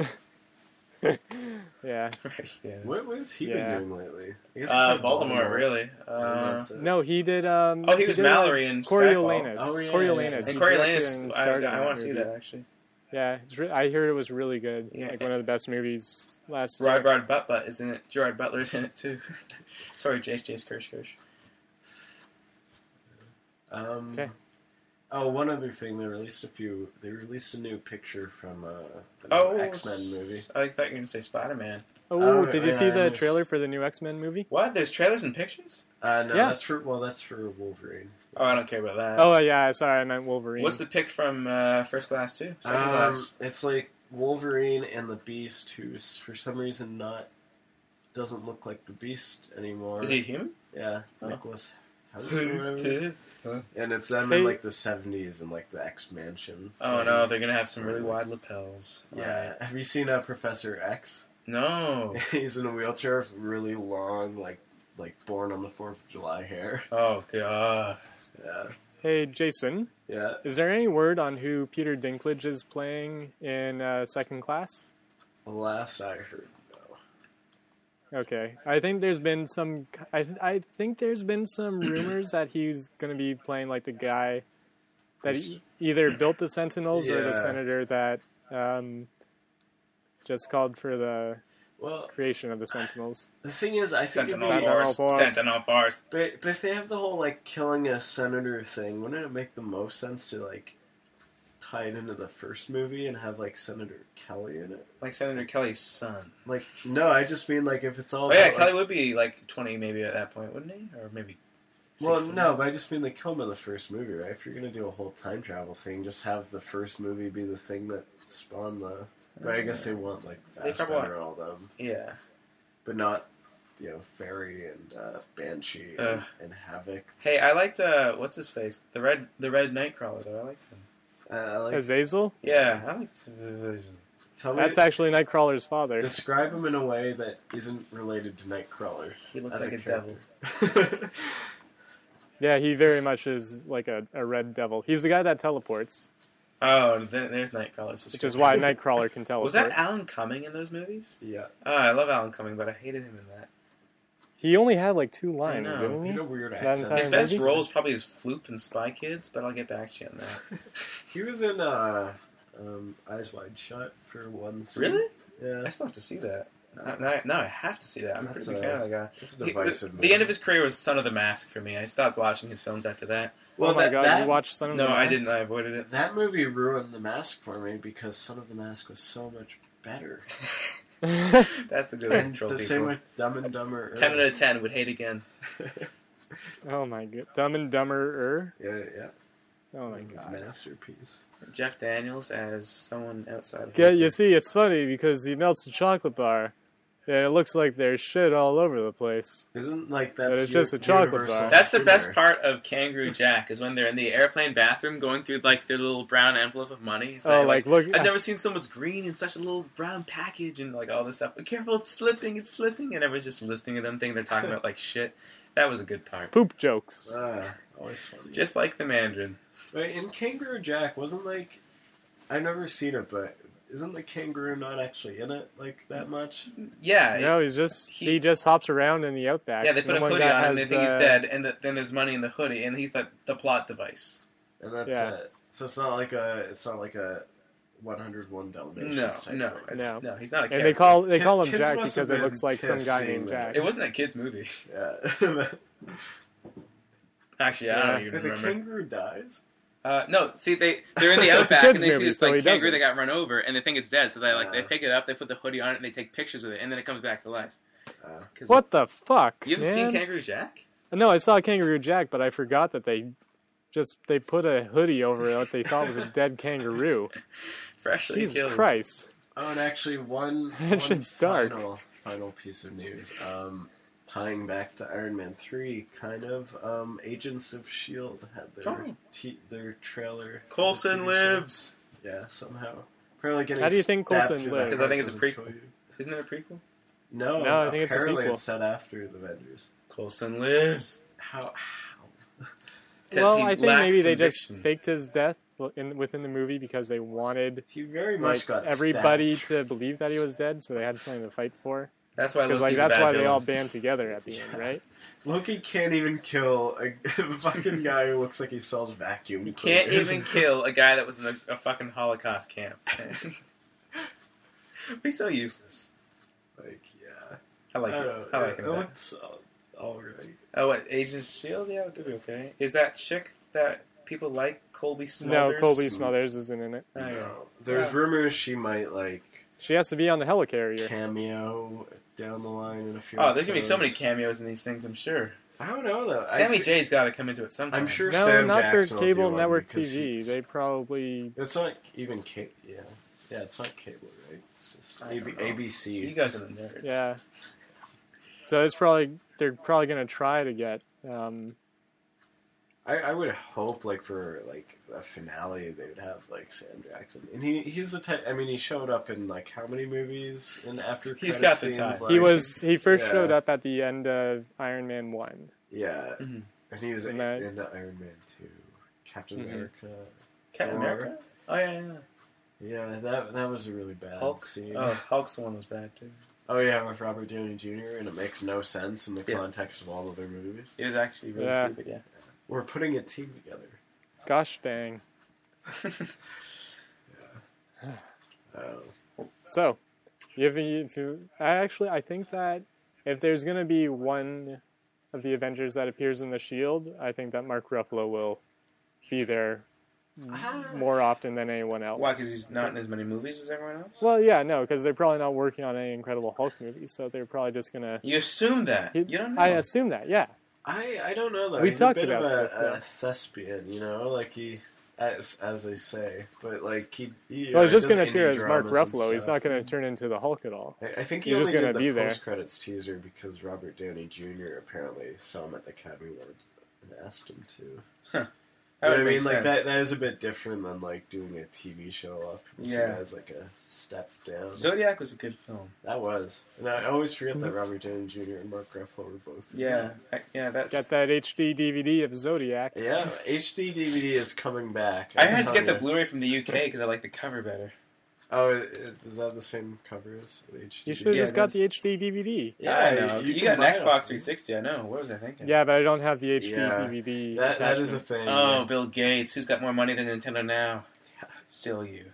Yeah. Right, Fiennes. What has he Yeah. been doing lately? I guess he played Baltimore, really. And that's it. No, he did. He was Mallory in Coriolanus. Skyfall. Oh, yeah, Coriolanus. And He Coriolanus, directed and starred in I want to see movie. that, actually. Yeah, I heard it was really good. Yeah. Like one of the best movies last year. Gerard Butler is in it. Gerard Butler's in it, too. Sorry, Jace Kirsch. Okay. Oh, one other thing. They released a new picture from the Oh, new X-Men movie. I thought you were going to say Spider-Man. Oh, did you see the it's- trailer for the new X-Men movie? What? There's trailers and pictures? No, Yeah. that's for Wolverine. Oh, I don't care about that. Oh, yeah, sorry, I meant Wolverine. What's the pick from First Class 2? Second Class? It's like Wolverine and the Beast, who's for some reason doesn't look like the Beast anymore. Is he human? Yeah, Oh. Nicholas house or whatever. And it's them Hey. in like the 70s and like the X Mansion. Oh thing. no, they're gonna have some really wide lapels. Yeah. Right. Have you seen Professor X? No. He's in a wheelchair with really long, like Born on the 4th of July hair. Oh god. Yeah. Hey, Jason, Yeah. is there any word on who Peter Dinklage is playing in Second Class? The last I heard, no. Okay, I think there's been some. I think there's been some rumors that he's going to be playing like the guy that either built the Sentinels or the Yeah. senator that just called for the Well, creation of the Sentinels. the thing is, I think Sentinel Sentinel Force. Force. Sentinel Force. But if they have the whole like killing a senator thing, wouldn't it make the most sense to like tie it into the first movie and have like Senator Kelly in it? Like Senator Kelly's son. Like, no, I just mean like if it's all. Oh yeah, about, Kelly like, would be like 20 maybe at that point, wouldn't he? Or maybe. well, 16. no, but I just mean they kill him in the first movie, right? If you're gonna do a whole time travel thing, just have the first movie be the thing that spawned the. But I guess they want like They probably Fassbender and all them, Yeah. but not, Fairy and Banshee and Havoc. Hey, I liked what's his face? The red Nightcrawler though. I liked him. I like. Azazel? Yeah, I liked. Tell me, That's actually Nightcrawler's father. describe him in a way that isn't related to Nightcrawler. He looks as like a character. devil. Yeah, he very much is like a red devil. He's the guy that teleports, Oh, there's Nightcrawler. which is why Nightcrawler can teleport. Was that Alan Cumming in those movies? Yeah. Oh, I love Alan Cumming, but I hated him in that. He only had like 2 lines, know. didn't He he? had a weird That accent. entire His best movie? role is probably his Floop in Spy Kids, but I'll get back to you on that. He was in Eyes Wide Shut for one scene. Really? Yeah. I still have to see that. Now I have to see that. I'm a That's pretty big fan of that guy. It's a divisive The end of movie. his career was Son of the Mask for me. I stopped watching his films after that. Oh my god, you watched Son of No, the I Mask? didn't. I avoided it. That movie ruined The Mask for me because Son of the Mask was so much better. That's the good And troll the people. same with Dumb and Dumber. 10 out of 10 would hate again. Oh my god. Dumb and Dumber. Yeah. Oh my god. Masterpiece. Jeff Daniels as someone outside of Yeah, you see, it's funny because he melts the chocolate bar, and it looks like there's shit all over the place. Isn't like But that's it's just a chocolate universal bar. That's the humor. best part of Kangaroo Jack is when they're in the airplane bathroom going through like their little brown envelope of money. It's Oh, like, look. I've never seen someone's green in such a little brown package and like all this stuff. Be careful, it's slipping, and everyone's just listening to them thinking they're talking about like shit. That was a good part. Poop jokes. Always funny. Just like the Mandarin. Wait, in Kangaroo Jack, wasn't like I've never seen it, but isn't the kangaroo not actually in it like that much? Yeah. No, he just hops around in the outback. Yeah, they put The a one hoodie guy on him and they has, think he's dead, and then there's money in the hoodie, and he's the plot device. And that's Yeah. it. So it's not like a 101 Dalmatians No, type no, thing. no, he's not a And character. they call him Kids Jack must because have it looks been like some guy pissed named seeing Jack. It wasn't a kid's movie. Yeah. Actually, I don't even the remember. kangaroo dies? No, see, they're in the It's a outback kid's and they see movie, this so like he kangaroo doesn't. that got run over, and they think it's dead. So they pick it up, they put the hoodie on it, and they take pictures with it, and then it comes back to life. 'Cause What the fuck? You haven't man? seen Kangaroo Jack? No, I saw Kangaroo Jack, but I forgot that they put a hoodie over what they thought was a dead kangaroo. Freshly Jesus killed. Christ. Oh, and actually one shit's dark. final piece of news. Tying back to Iron Man 3, kind of, Agents of S.H.I.E.L.D. had their trailer. Coulson TV show. lives. Yeah, somehow. Apparently getting How do you think stabbed Coulson through the lives? 'Cause I think it's a house prequel. doesn't kill you. Isn't it a prequel? No, I think it's a apparently sequel. it's set after the Avengers. Coulson lives. How? 'Cause Well, he I think lacks maybe they just conviction. faked his death within the movie because they wanted He very much like got everybody stabbed. to believe that he was dead, so they had something to fight for. That's why Because Loki's like that's a bad why they villain. all band together at the end, right? Loki can't even kill a fucking guy who looks like he sells vacuum You can't cleaners. even kill a guy that was in a fucking Holocaust camp. He's so useless. Like, yeah. I like I it. don't know. I like it him. looks alright. Oh, what? Agents of S.H.I.E.L.D.? Yeah, it could be okay. Is that chick that people like, Colby Smulders? No, Colby Smulders isn't in it. Oh, yeah. No. There's Yeah. rumors she might, like, She has to be on the helicarrier. cameo down the line in a few Oh, there's gonna be so many episodes. cameos in these things, I'm sure. I don't know, though. Sammy J's got to come into it sometime. I'm sure No, Sam not Jackson for will do cable one network because TV. he's- They probably It's not even cable, yeah. Yeah, it's not cable, right? It's just I don't know. ABC. You guys are the nerds. yeah. So they're probably gonna try to get I would hope like for like a finale they would have like Sam Jackson, and he's the type. I mean, he showed up in like how many movies in after He's credit got the scenes? time. Like, He first yeah. showed up at the end of Iron Man 1. Yeah, Mhm. and he was in And that- Iron Man 2, Captain Mhm. America, Captain Thor. America? Oh, yeah. Yeah, that was a really bad Hulk? scene. Oh, Hulk's the one was bad, too. Oh yeah, with Robert Downey Jr. and it makes no sense in the Yeah. context of all other movies. It was actually really Yeah. stupid, yeah. We're putting a team together. Gosh dang. So, I think that if there's going to be one of the Avengers that appears in the Shield, I think that Mark Ruffalo will be there more often than anyone else. Why? Because he's not in as many movies as everyone else? Well, yeah, no, because they're probably not working on any Incredible Hulk movies, so they're probably just gonna. You assume that. You don't know. I assume that, yeah. I don't know though. We He's talked a bit about of this, yeah. a thespian, you know, like he, as they say, but like he Well, he's just does going to appear indie as Mark dramas and Ruffalo. He's stuff. not going to turn into the Hulk at all. I think he he's only just gonna did be the there. post-credits teaser because Robert Downey Jr. apparently saw him at the Academy Awards and asked him to. That You would know what I make mean? Like sense. that is a bit different than like doing a TV show off. People see Yeah. that as like a step down. Zodiac was a good film. That was, and I always forget that Robert Downey Jr. and Mark Ruffalo were both. in Yeah. that. That's... Got that HD DVD of Zodiac. Yeah, HD DVD is coming back. I I'm had to telling get the you. Blu-ray from the UK because I like the cover better. Oh, is that the same cover as the HD? You should have Yeah, just got the that's- HD DVD. Yeah, I know. You can got an buy it Xbox off- 360, I know. What was I thinking? Yeah, but I don't have the HD Yeah. DVD. That is a attachment. thing. Oh, yeah. Bill Gates. Who's got more money than Nintendo now? Still you.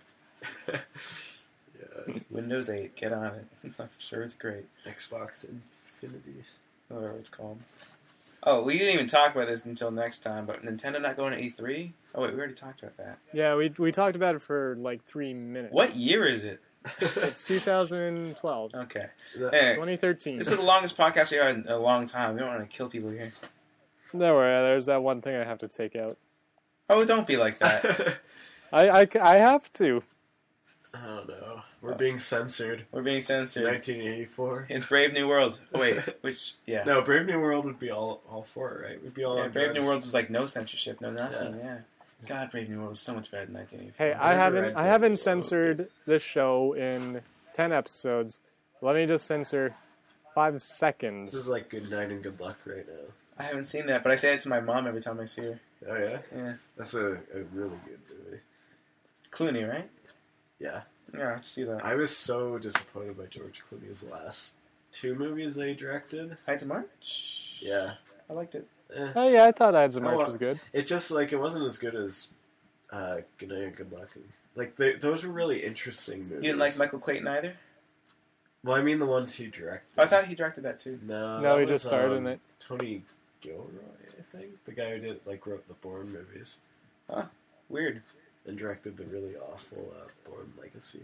Yeah. Windows 8. Get on it. I'm sure it's great. Xbox Infinity. Whatever it's called. Oh, we didn't even talk about this until next time, but Nintendo not going to E3? Oh, wait, we already talked about that. Yeah, we talked about it for like 3 minutes. What year is it? It's 2012. Okay. That- Hey, 2013. this is the longest podcast we had in a long time. We don't want to kill people here. No worry, there's that one thing I have to take out. Oh, don't be like that. I have to. I don't know. We're being censored. We're being It's censored. 1984. It's Brave New World. Oh, wait, which, yeah. No, Brave New World would be all for it, right? We'd be all Yeah, on Brave New drugs. World was like no censorship, no nothing, yeah. God, Brave New World was so much better than 1984. Hey, Whatever I I haven't did, so- censored this show in 10 episodes. Let me just censor 5 seconds. This is like good night and good luck right now. I haven't seen that, but I say it to my mom every time I see her. Oh yeah, Yeah. that's a really good movie. Clooney, right? Yeah, Yeah, I see that. I was so disappointed by George Clooney's last 2 movies that he directed. Heights of March? Yeah, I liked it. Oh yeah, I thought Ides of March well, was good. it just like it wasn't as good as Good Night and Good Luck. Like those were really interesting movies. You didn't like Michael Clayton either? Well, I mean the ones he directed. Oh, I thought he directed that too. No, No, that he was, just starred in it. Tony Gilroy, I think, the guy who did wrote the Bourne movies Weird. and directed the really awful Bourne Legacy.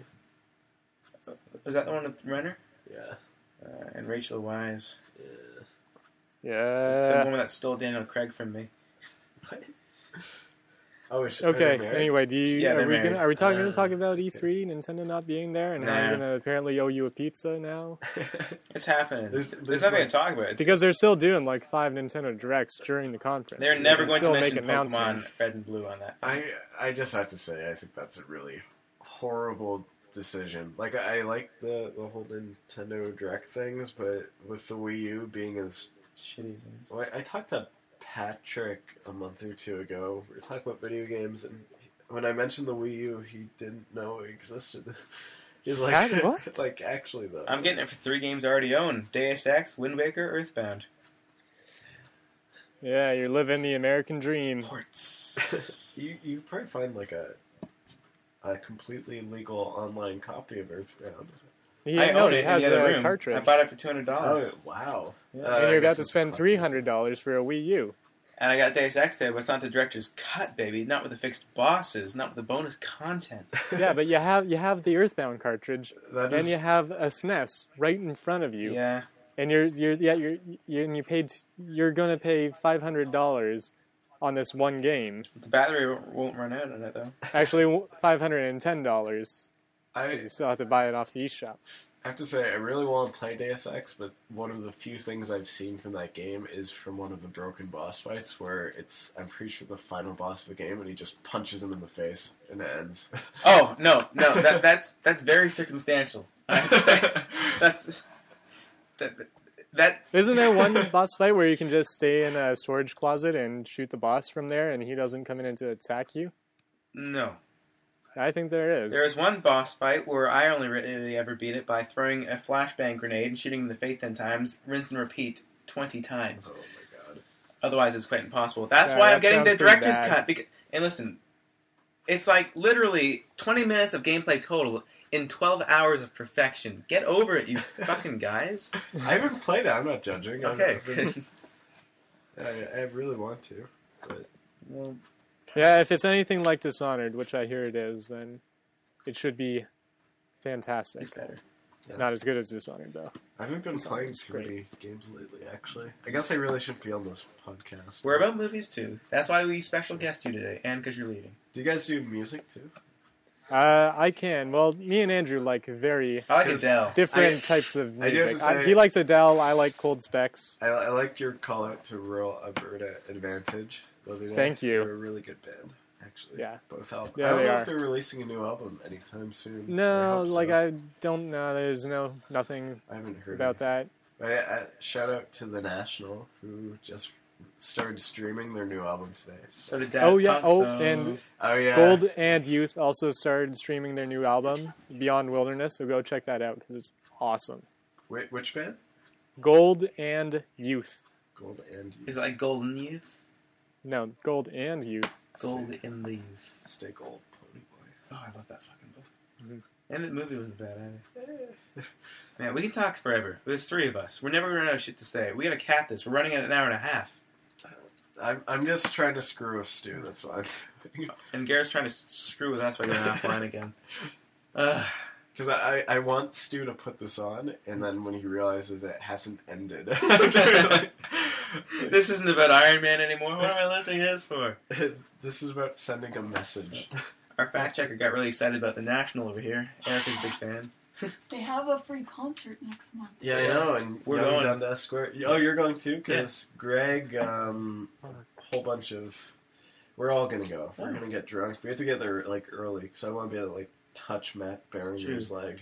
Was that the one with Renner? Yeah, And Rachel Weisz. yeah. The Yeah. woman that stole Daniel Craig from me. Oh, are they Okay. married? Anyway, Yeah, they're married. Are we going to talk about E3, Nintendo not being there, and how Nah. I'm going to apparently owe you a pizza now? It's happening. There's There's nothing like- to talk about. Because they're still doing like 5 Nintendo Directs during the conference. They're They never can going to still mention make Pokemon announcements. Red and Blue on that. I just have to say, I think that's a really horrible decision. Like, I like the whole Nintendo Direct things, but with the Wii U being as... Shitty. Well, I talked to Patrick a month or 2 ago. We were talking about video games, and when I mentioned the Wii U, he didn't know it existed. He's like, What? like, actually, though. I'm getting it for 3 games I already own. Deus Ex, Wind Waker, Earthbound. Yeah, you're living the American dream. Ports. You probably find, like, a completely legal online copy of Earthbound. He, I no, own he it in has the other a room. cartridge. I bought it for $200. Oh, wow. Yeah. and I you're about guess to it's spend collector's. $300 for a Wii U. And I got Deus Ex there, but it's not the director's cut, baby. Not with the fixed bosses, not with the bonus content. Yeah, but you have the Earthbound cartridge, That and is- you have a SNES right in front of you, Yeah. and you're gonna pay $500 on this one game. The battery won't run out on it, though. Actually, $510 because you I still have to buy it off the eShop. I have to say, I really want to play Deus Ex, but one of the few things I've seen from that game is from one of the broken boss fights, where I'm pretty sure the final boss of the game, and he just punches him in the face, and it ends. Oh no, that's very circumstantial. That's that. Isn't there one boss fight where you can just stay in a storage closet and shoot the boss from there, and he doesn't come in to attack you? No. I think there is. There is one boss fight where I only really ever beat it by throwing a flashbang grenade and shooting him in the face 10 times, rinse and repeat 20 times. Oh my god. Otherwise, it's quite impossible. That's Yeah, why that I'm getting sounds the pretty director's bad. cut. And listen, it's like literally 20 minutes of gameplay total in 12 hours of perfection. Get over it, you fucking guys. I haven't played it. I'm not judging. Okay. I really want to, but Well, Yeah, if it's anything like Dishonored, which I hear it is, then it should be fantastic. it's better. Not as good as Dishonored, though. I haven't been Dishonored's playing too great. many games lately, actually. I guess I really shouldn't be on this podcast. We're about movies too. That's why we special guest you today, and because you're leaving. Do you guys do music, too? I can. Well, me and Andrew like very I like 'Cause Adele. different types of I do have music. to say- He likes Adele. I like Cold Specs. I liked your call out to Rural Alberta Advantage the other day. Thank you. They're a really good band, actually. Yeah. Both albums. Yeah, I don't they know are. if they're releasing a new album anytime soon. No, hope so. like I don't know. There's nothing I haven't heard about that. Shout out to The National, who just started streaming their new album today. So did Daft Oh yeah. Punk, Oh, though. and Oh, yeah. Gold and Youth also started streaming their new album, Beyond Wilderness. So go check that out because it's awesome. Wait, which band? Gold and Youth. Gold and Youth. Is it like Golden Youth? No, Gold and Youth. Gold in the Youth. Stay Gold, Pony Boy. Oh, I love that fucking book. Mhm. And the movie wasn't bad either. Man, we can talk forever. There's 3 of us. We're never going to know shit to say. We gotta cap this. We're running at an hour and a half. I'm just trying to screw with Stu, that's why I'm doing. And Garrett's trying to screw with us by going offline again. Ugh. Because I want Stu to put this on, and then when he realizes it hasn't ended. This isn't about Iron Man anymore. What am I listening to this for? This is about sending a message. Our fact checker got really excited about the National over here. Erica's a big fan. They have a free concert next month. Yeah, I know, and We're Young going. Dundas Square. Oh, you're going too? Because Greg, whole bunch of... We're all gonna go. We're gonna get drunk. We have to get there, like, early, because I want to be able to, like, touch Matt Behringer's leg.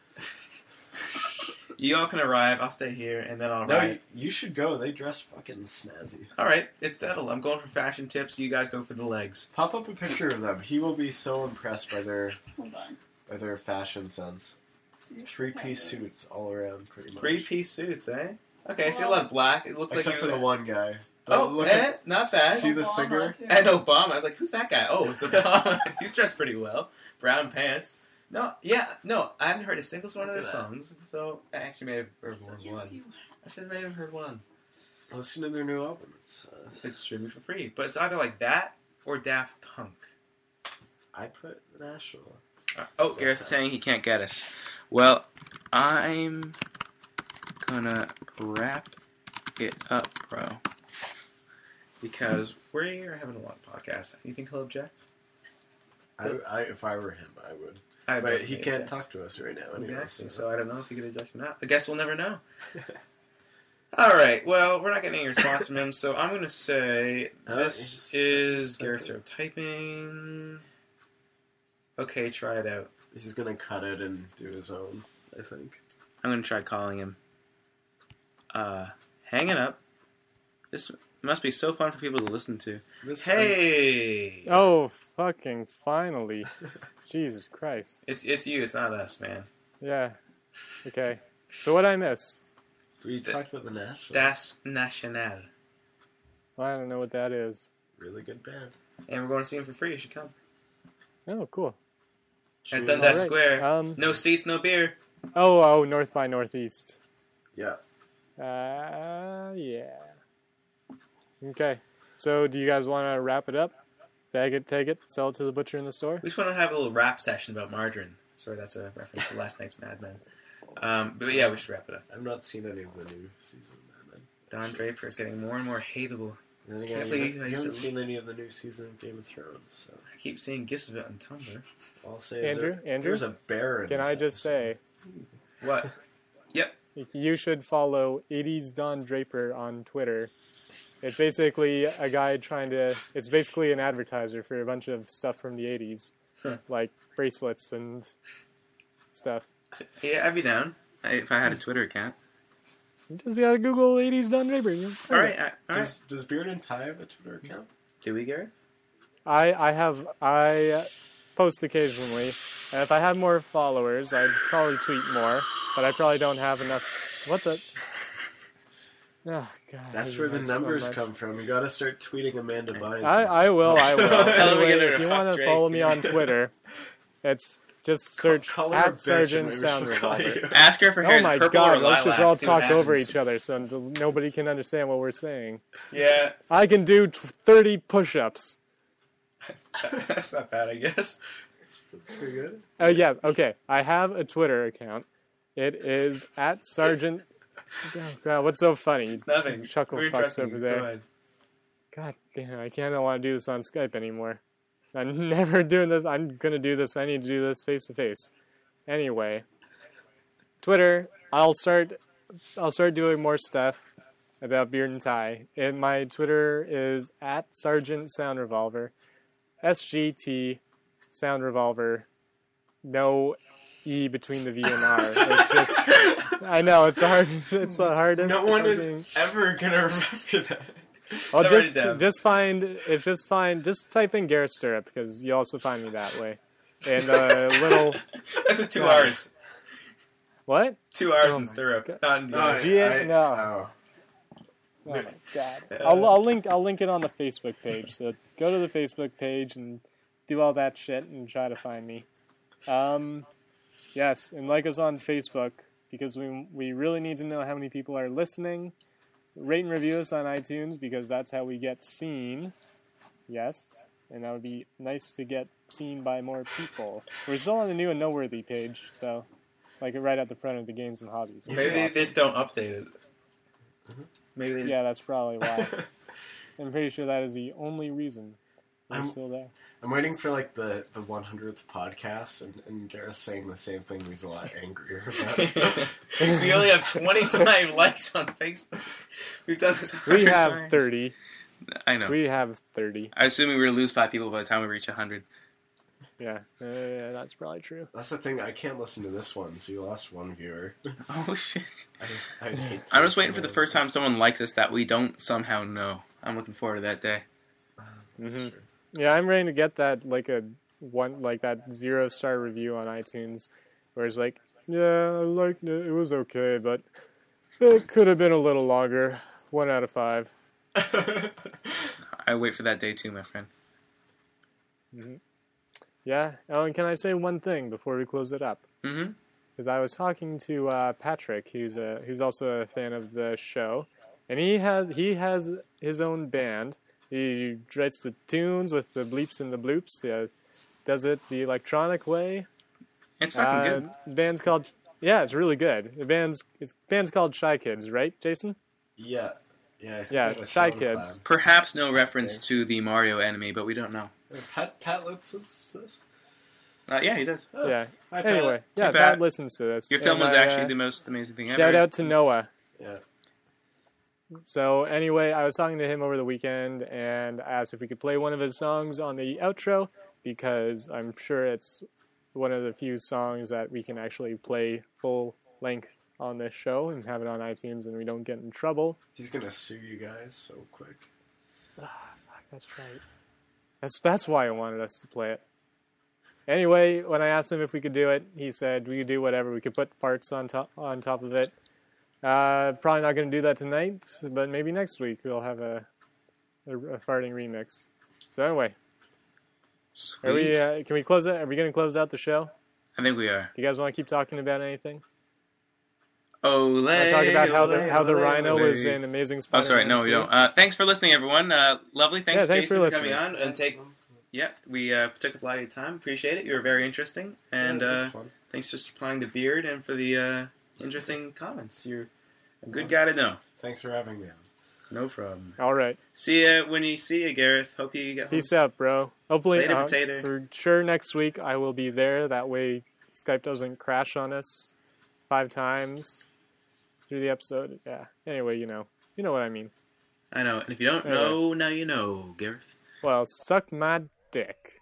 You all can arrive. I'll stay here, and then I'll No, ride. you should go. They dress fucking snazzy. All right, it's settled. I'm going for fashion tips. You guys go for the legs. Pop up a picture of them. He will be so impressed by their Hold on. fashion sense. See if 3-piece I have it. suits all around, pretty much. 3-piece suits, eh? Okay, I see a lot of black. It looks Except like for you. the one guy. Oh, look not bad. See the Obama, singer? too. And Obama. I was like, who's that guy? Oh, it's Obama. He's dressed pretty well. Brown pants. No, I haven't heard a single one of Look their at that. songs, so I actually may have heard Yes, one. you I said I may have heard one. Listen to their new album. It's streaming for free, but it's either like that or Daft Punk. I put the National. Oh, Garrett's saying he can't get us. Well, I'm gonna wrap it up, bro. Because we're having a long podcast. You think he'll object? If I were him, I would. I But bet he may can't object. talk to us right now. Anyway, Exactly. So I don't know if he could object or not. I guess we'll never know. All right. Well, we're not getting any response from him, so I'm going to say this is Garrett typing. Okay, try it out. He's gonna cut it and do his own, I think. I'm going to try calling him. Hanging up. This must be so fun for people to listen to. Hey! Oh, fucking finally. Jesus Christ. It's you, it's not us, man. Yeah. Okay. So what I miss? We talked about the National. Das National. Well, I don't know what that is. Really good band. And we're going to see him for free. You should come. Oh, cool. At Dundas Alright, Square. No seats, no beer. Oh, North by Northeast. Yeah. Yeah. Okay. So, do you guys want to wrap it up? Bag it, take it, sell it to the butcher in the store? We just want to have a little rap session about margarine. Sorry, that's a reference to last night's Mad Men. But yeah, we should wrap it up. I've not seen any of the new season of Mad Men. Don Draper is getting more and more hateable. And then Can't again, believe you I used haven't to- seen any of the new season of Game of Thrones, so I keep seeing gifs of it on Tumblr. all I'll say is Andrew? there's a bear in Can this I just episode. say, What? Yep. You should follow 80s Don Draper on Twitter. It's basically a guy it's basically an advertiser for a bunch of stuff from the 80s, like bracelets and stuff. Yeah, I'd be down if I had a Twitter account. You just gotta Google 80s Don Draper. All right. All right. Does Beard and Ty have a Twitter account? Do we, Garrett? I post occasionally. And if I had more followers, I'd probably tweet more, but I probably don't have enough. What the? Oh, God. That's where the numbers come from. You gotta start tweeting Amanda Bynes. I will. Tell him we Anyway, get her if you to want fuck to Drake, follow me yeah. on Twitter, it's just search Call her a at bitch Sergeant and Sound maybe she'll call Revolver. you. Ask her if her hair Oh is my purple God, or let's lilac. just all See what talk over happens. each other so nobody can understand what we're saying. Yeah, I can do 30 push-ups. that's not bad, I guess. That's pretty good. Oh yeah, okay. I have a Twitter account. It is at Sergeant. Oh God, what's so funny? Nothing. Chuckle We're fucks interrupting over you. there. Go ahead. God damn, I can't want to do this on Skype anymore. I'm never doing this. I'm gonna do this. I need to do this face to face. Anyway, Twitter. I'll start doing more stuff about Beard and Tie. And my Twitter is at Sergeant Sound Revolver, SGT Sound Revolver. No E between the V and R. It's just. I know it's hard. It's the hardest. No one fucking- is ever gonna remember that. I'll Write it down. just type in Garrett Stirrup because you also find me that way. And a little That's a 2 Yeah. hours. what? 2 hours Oh in my stirrup. God. Not in the Oh, other. No. Oh my God! I'll link it on the Facebook page. So go to the Facebook page and do all that shit and try to find me. Yes, and like us on Facebook because we really need to know how many people are listening. Rate and review us on iTunes because that's how we get seen. Yes, and that would be nice to get seen by more people. We're still on the new and noteworthy page, though. Like right at the front of the games and hobbies. Maybe they just don't update it. Maybe they just... Yeah, that's probably why. I'm pretty sure that is the only reason we're I'm- still there. I'm waiting for like the 100th podcast, and Gareth's saying the same thing. He's a lot angrier about it. We only have 25 likes on Facebook. We've done this 100 We have times. 30. I know. We have 30. I assuming we're going to lose 5 people by the time we reach 100. Yeah, that's probably true. That's the thing. I can't listen to this one, so you lost one viewer. Oh, shit. I hate to I'm just listen waiting for to the first time someone likes us that we don't somehow know. I'm looking forward to that day. That's Mhm. true. Yeah, I'm ready to get that that 0-star review on iTunes, where it's like, yeah, I liked it. It was okay, but it could have been a little longer. 1 out of 5. I wait for that day too, my friend. Yeah. Oh, and can I say one thing before we close it up? Mm-hmm. Because I was talking to Patrick, who's also a fan of the show, and he has his own band. He writes the tunes with the bleeps and the bloops. Does it the electronic way. It's fucking good. The band's called it's really good. The band's called Shy Kids, right, Jason? Yeah. I think Yeah, that was Shy SoundCloud. Kids. Perhaps no reference to the Mario anime, but we don't know. Pat listens to this? Yeah, he does. Oh, Yeah. hi, Pat. Anyway, yeah, Pat. Pat listens to this. Your film And was I, actually the most amazing thing ever. shout out to Noah. Yeah. So anyway, I was talking to him over the weekend and asked if we could play one of his songs on the outro because I'm sure it's one of the few songs that we can actually play full length on this show and have it on iTunes and we don't get in trouble. He's gonna sue you guys so quick. Fuck, that's right. That's why I wanted us to play it. Anyway, when I asked him if we could do it, he said we could do whatever. We could put farts on top of it. Probably not going to do that tonight, but maybe next week we'll have a farting remix. So anyway, Sweet. are we? Can we close it? Are we going to close out the show? I think we are. You guys want to keep talking about anything? Olay, Want to talk about how the olay, Rhino olay. was in Amazing Oh, Spider-Man sorry, no, we 2? don't. Thanks for listening, everyone. Lovely. Thanks, Yeah, thanks Jason, for for coming listening. on and we took up a lot of your time. Appreciate it. You were very interesting, and Yeah, it was fun. thanks for supplying the beard and for the interesting comments. You're a good guy to know. Thanks for having me on. No problem. All right. See ya when you see you, Gareth. Hope you get home. Peace out, bro. Hopefully, Later, potato. for sure next week I will be there. That way Skype doesn't crash on us. 5 times through the episode. Yeah. Anyway, you know what I mean. I know. And if you don't know, now you know, Gareth. Well, suck my dick.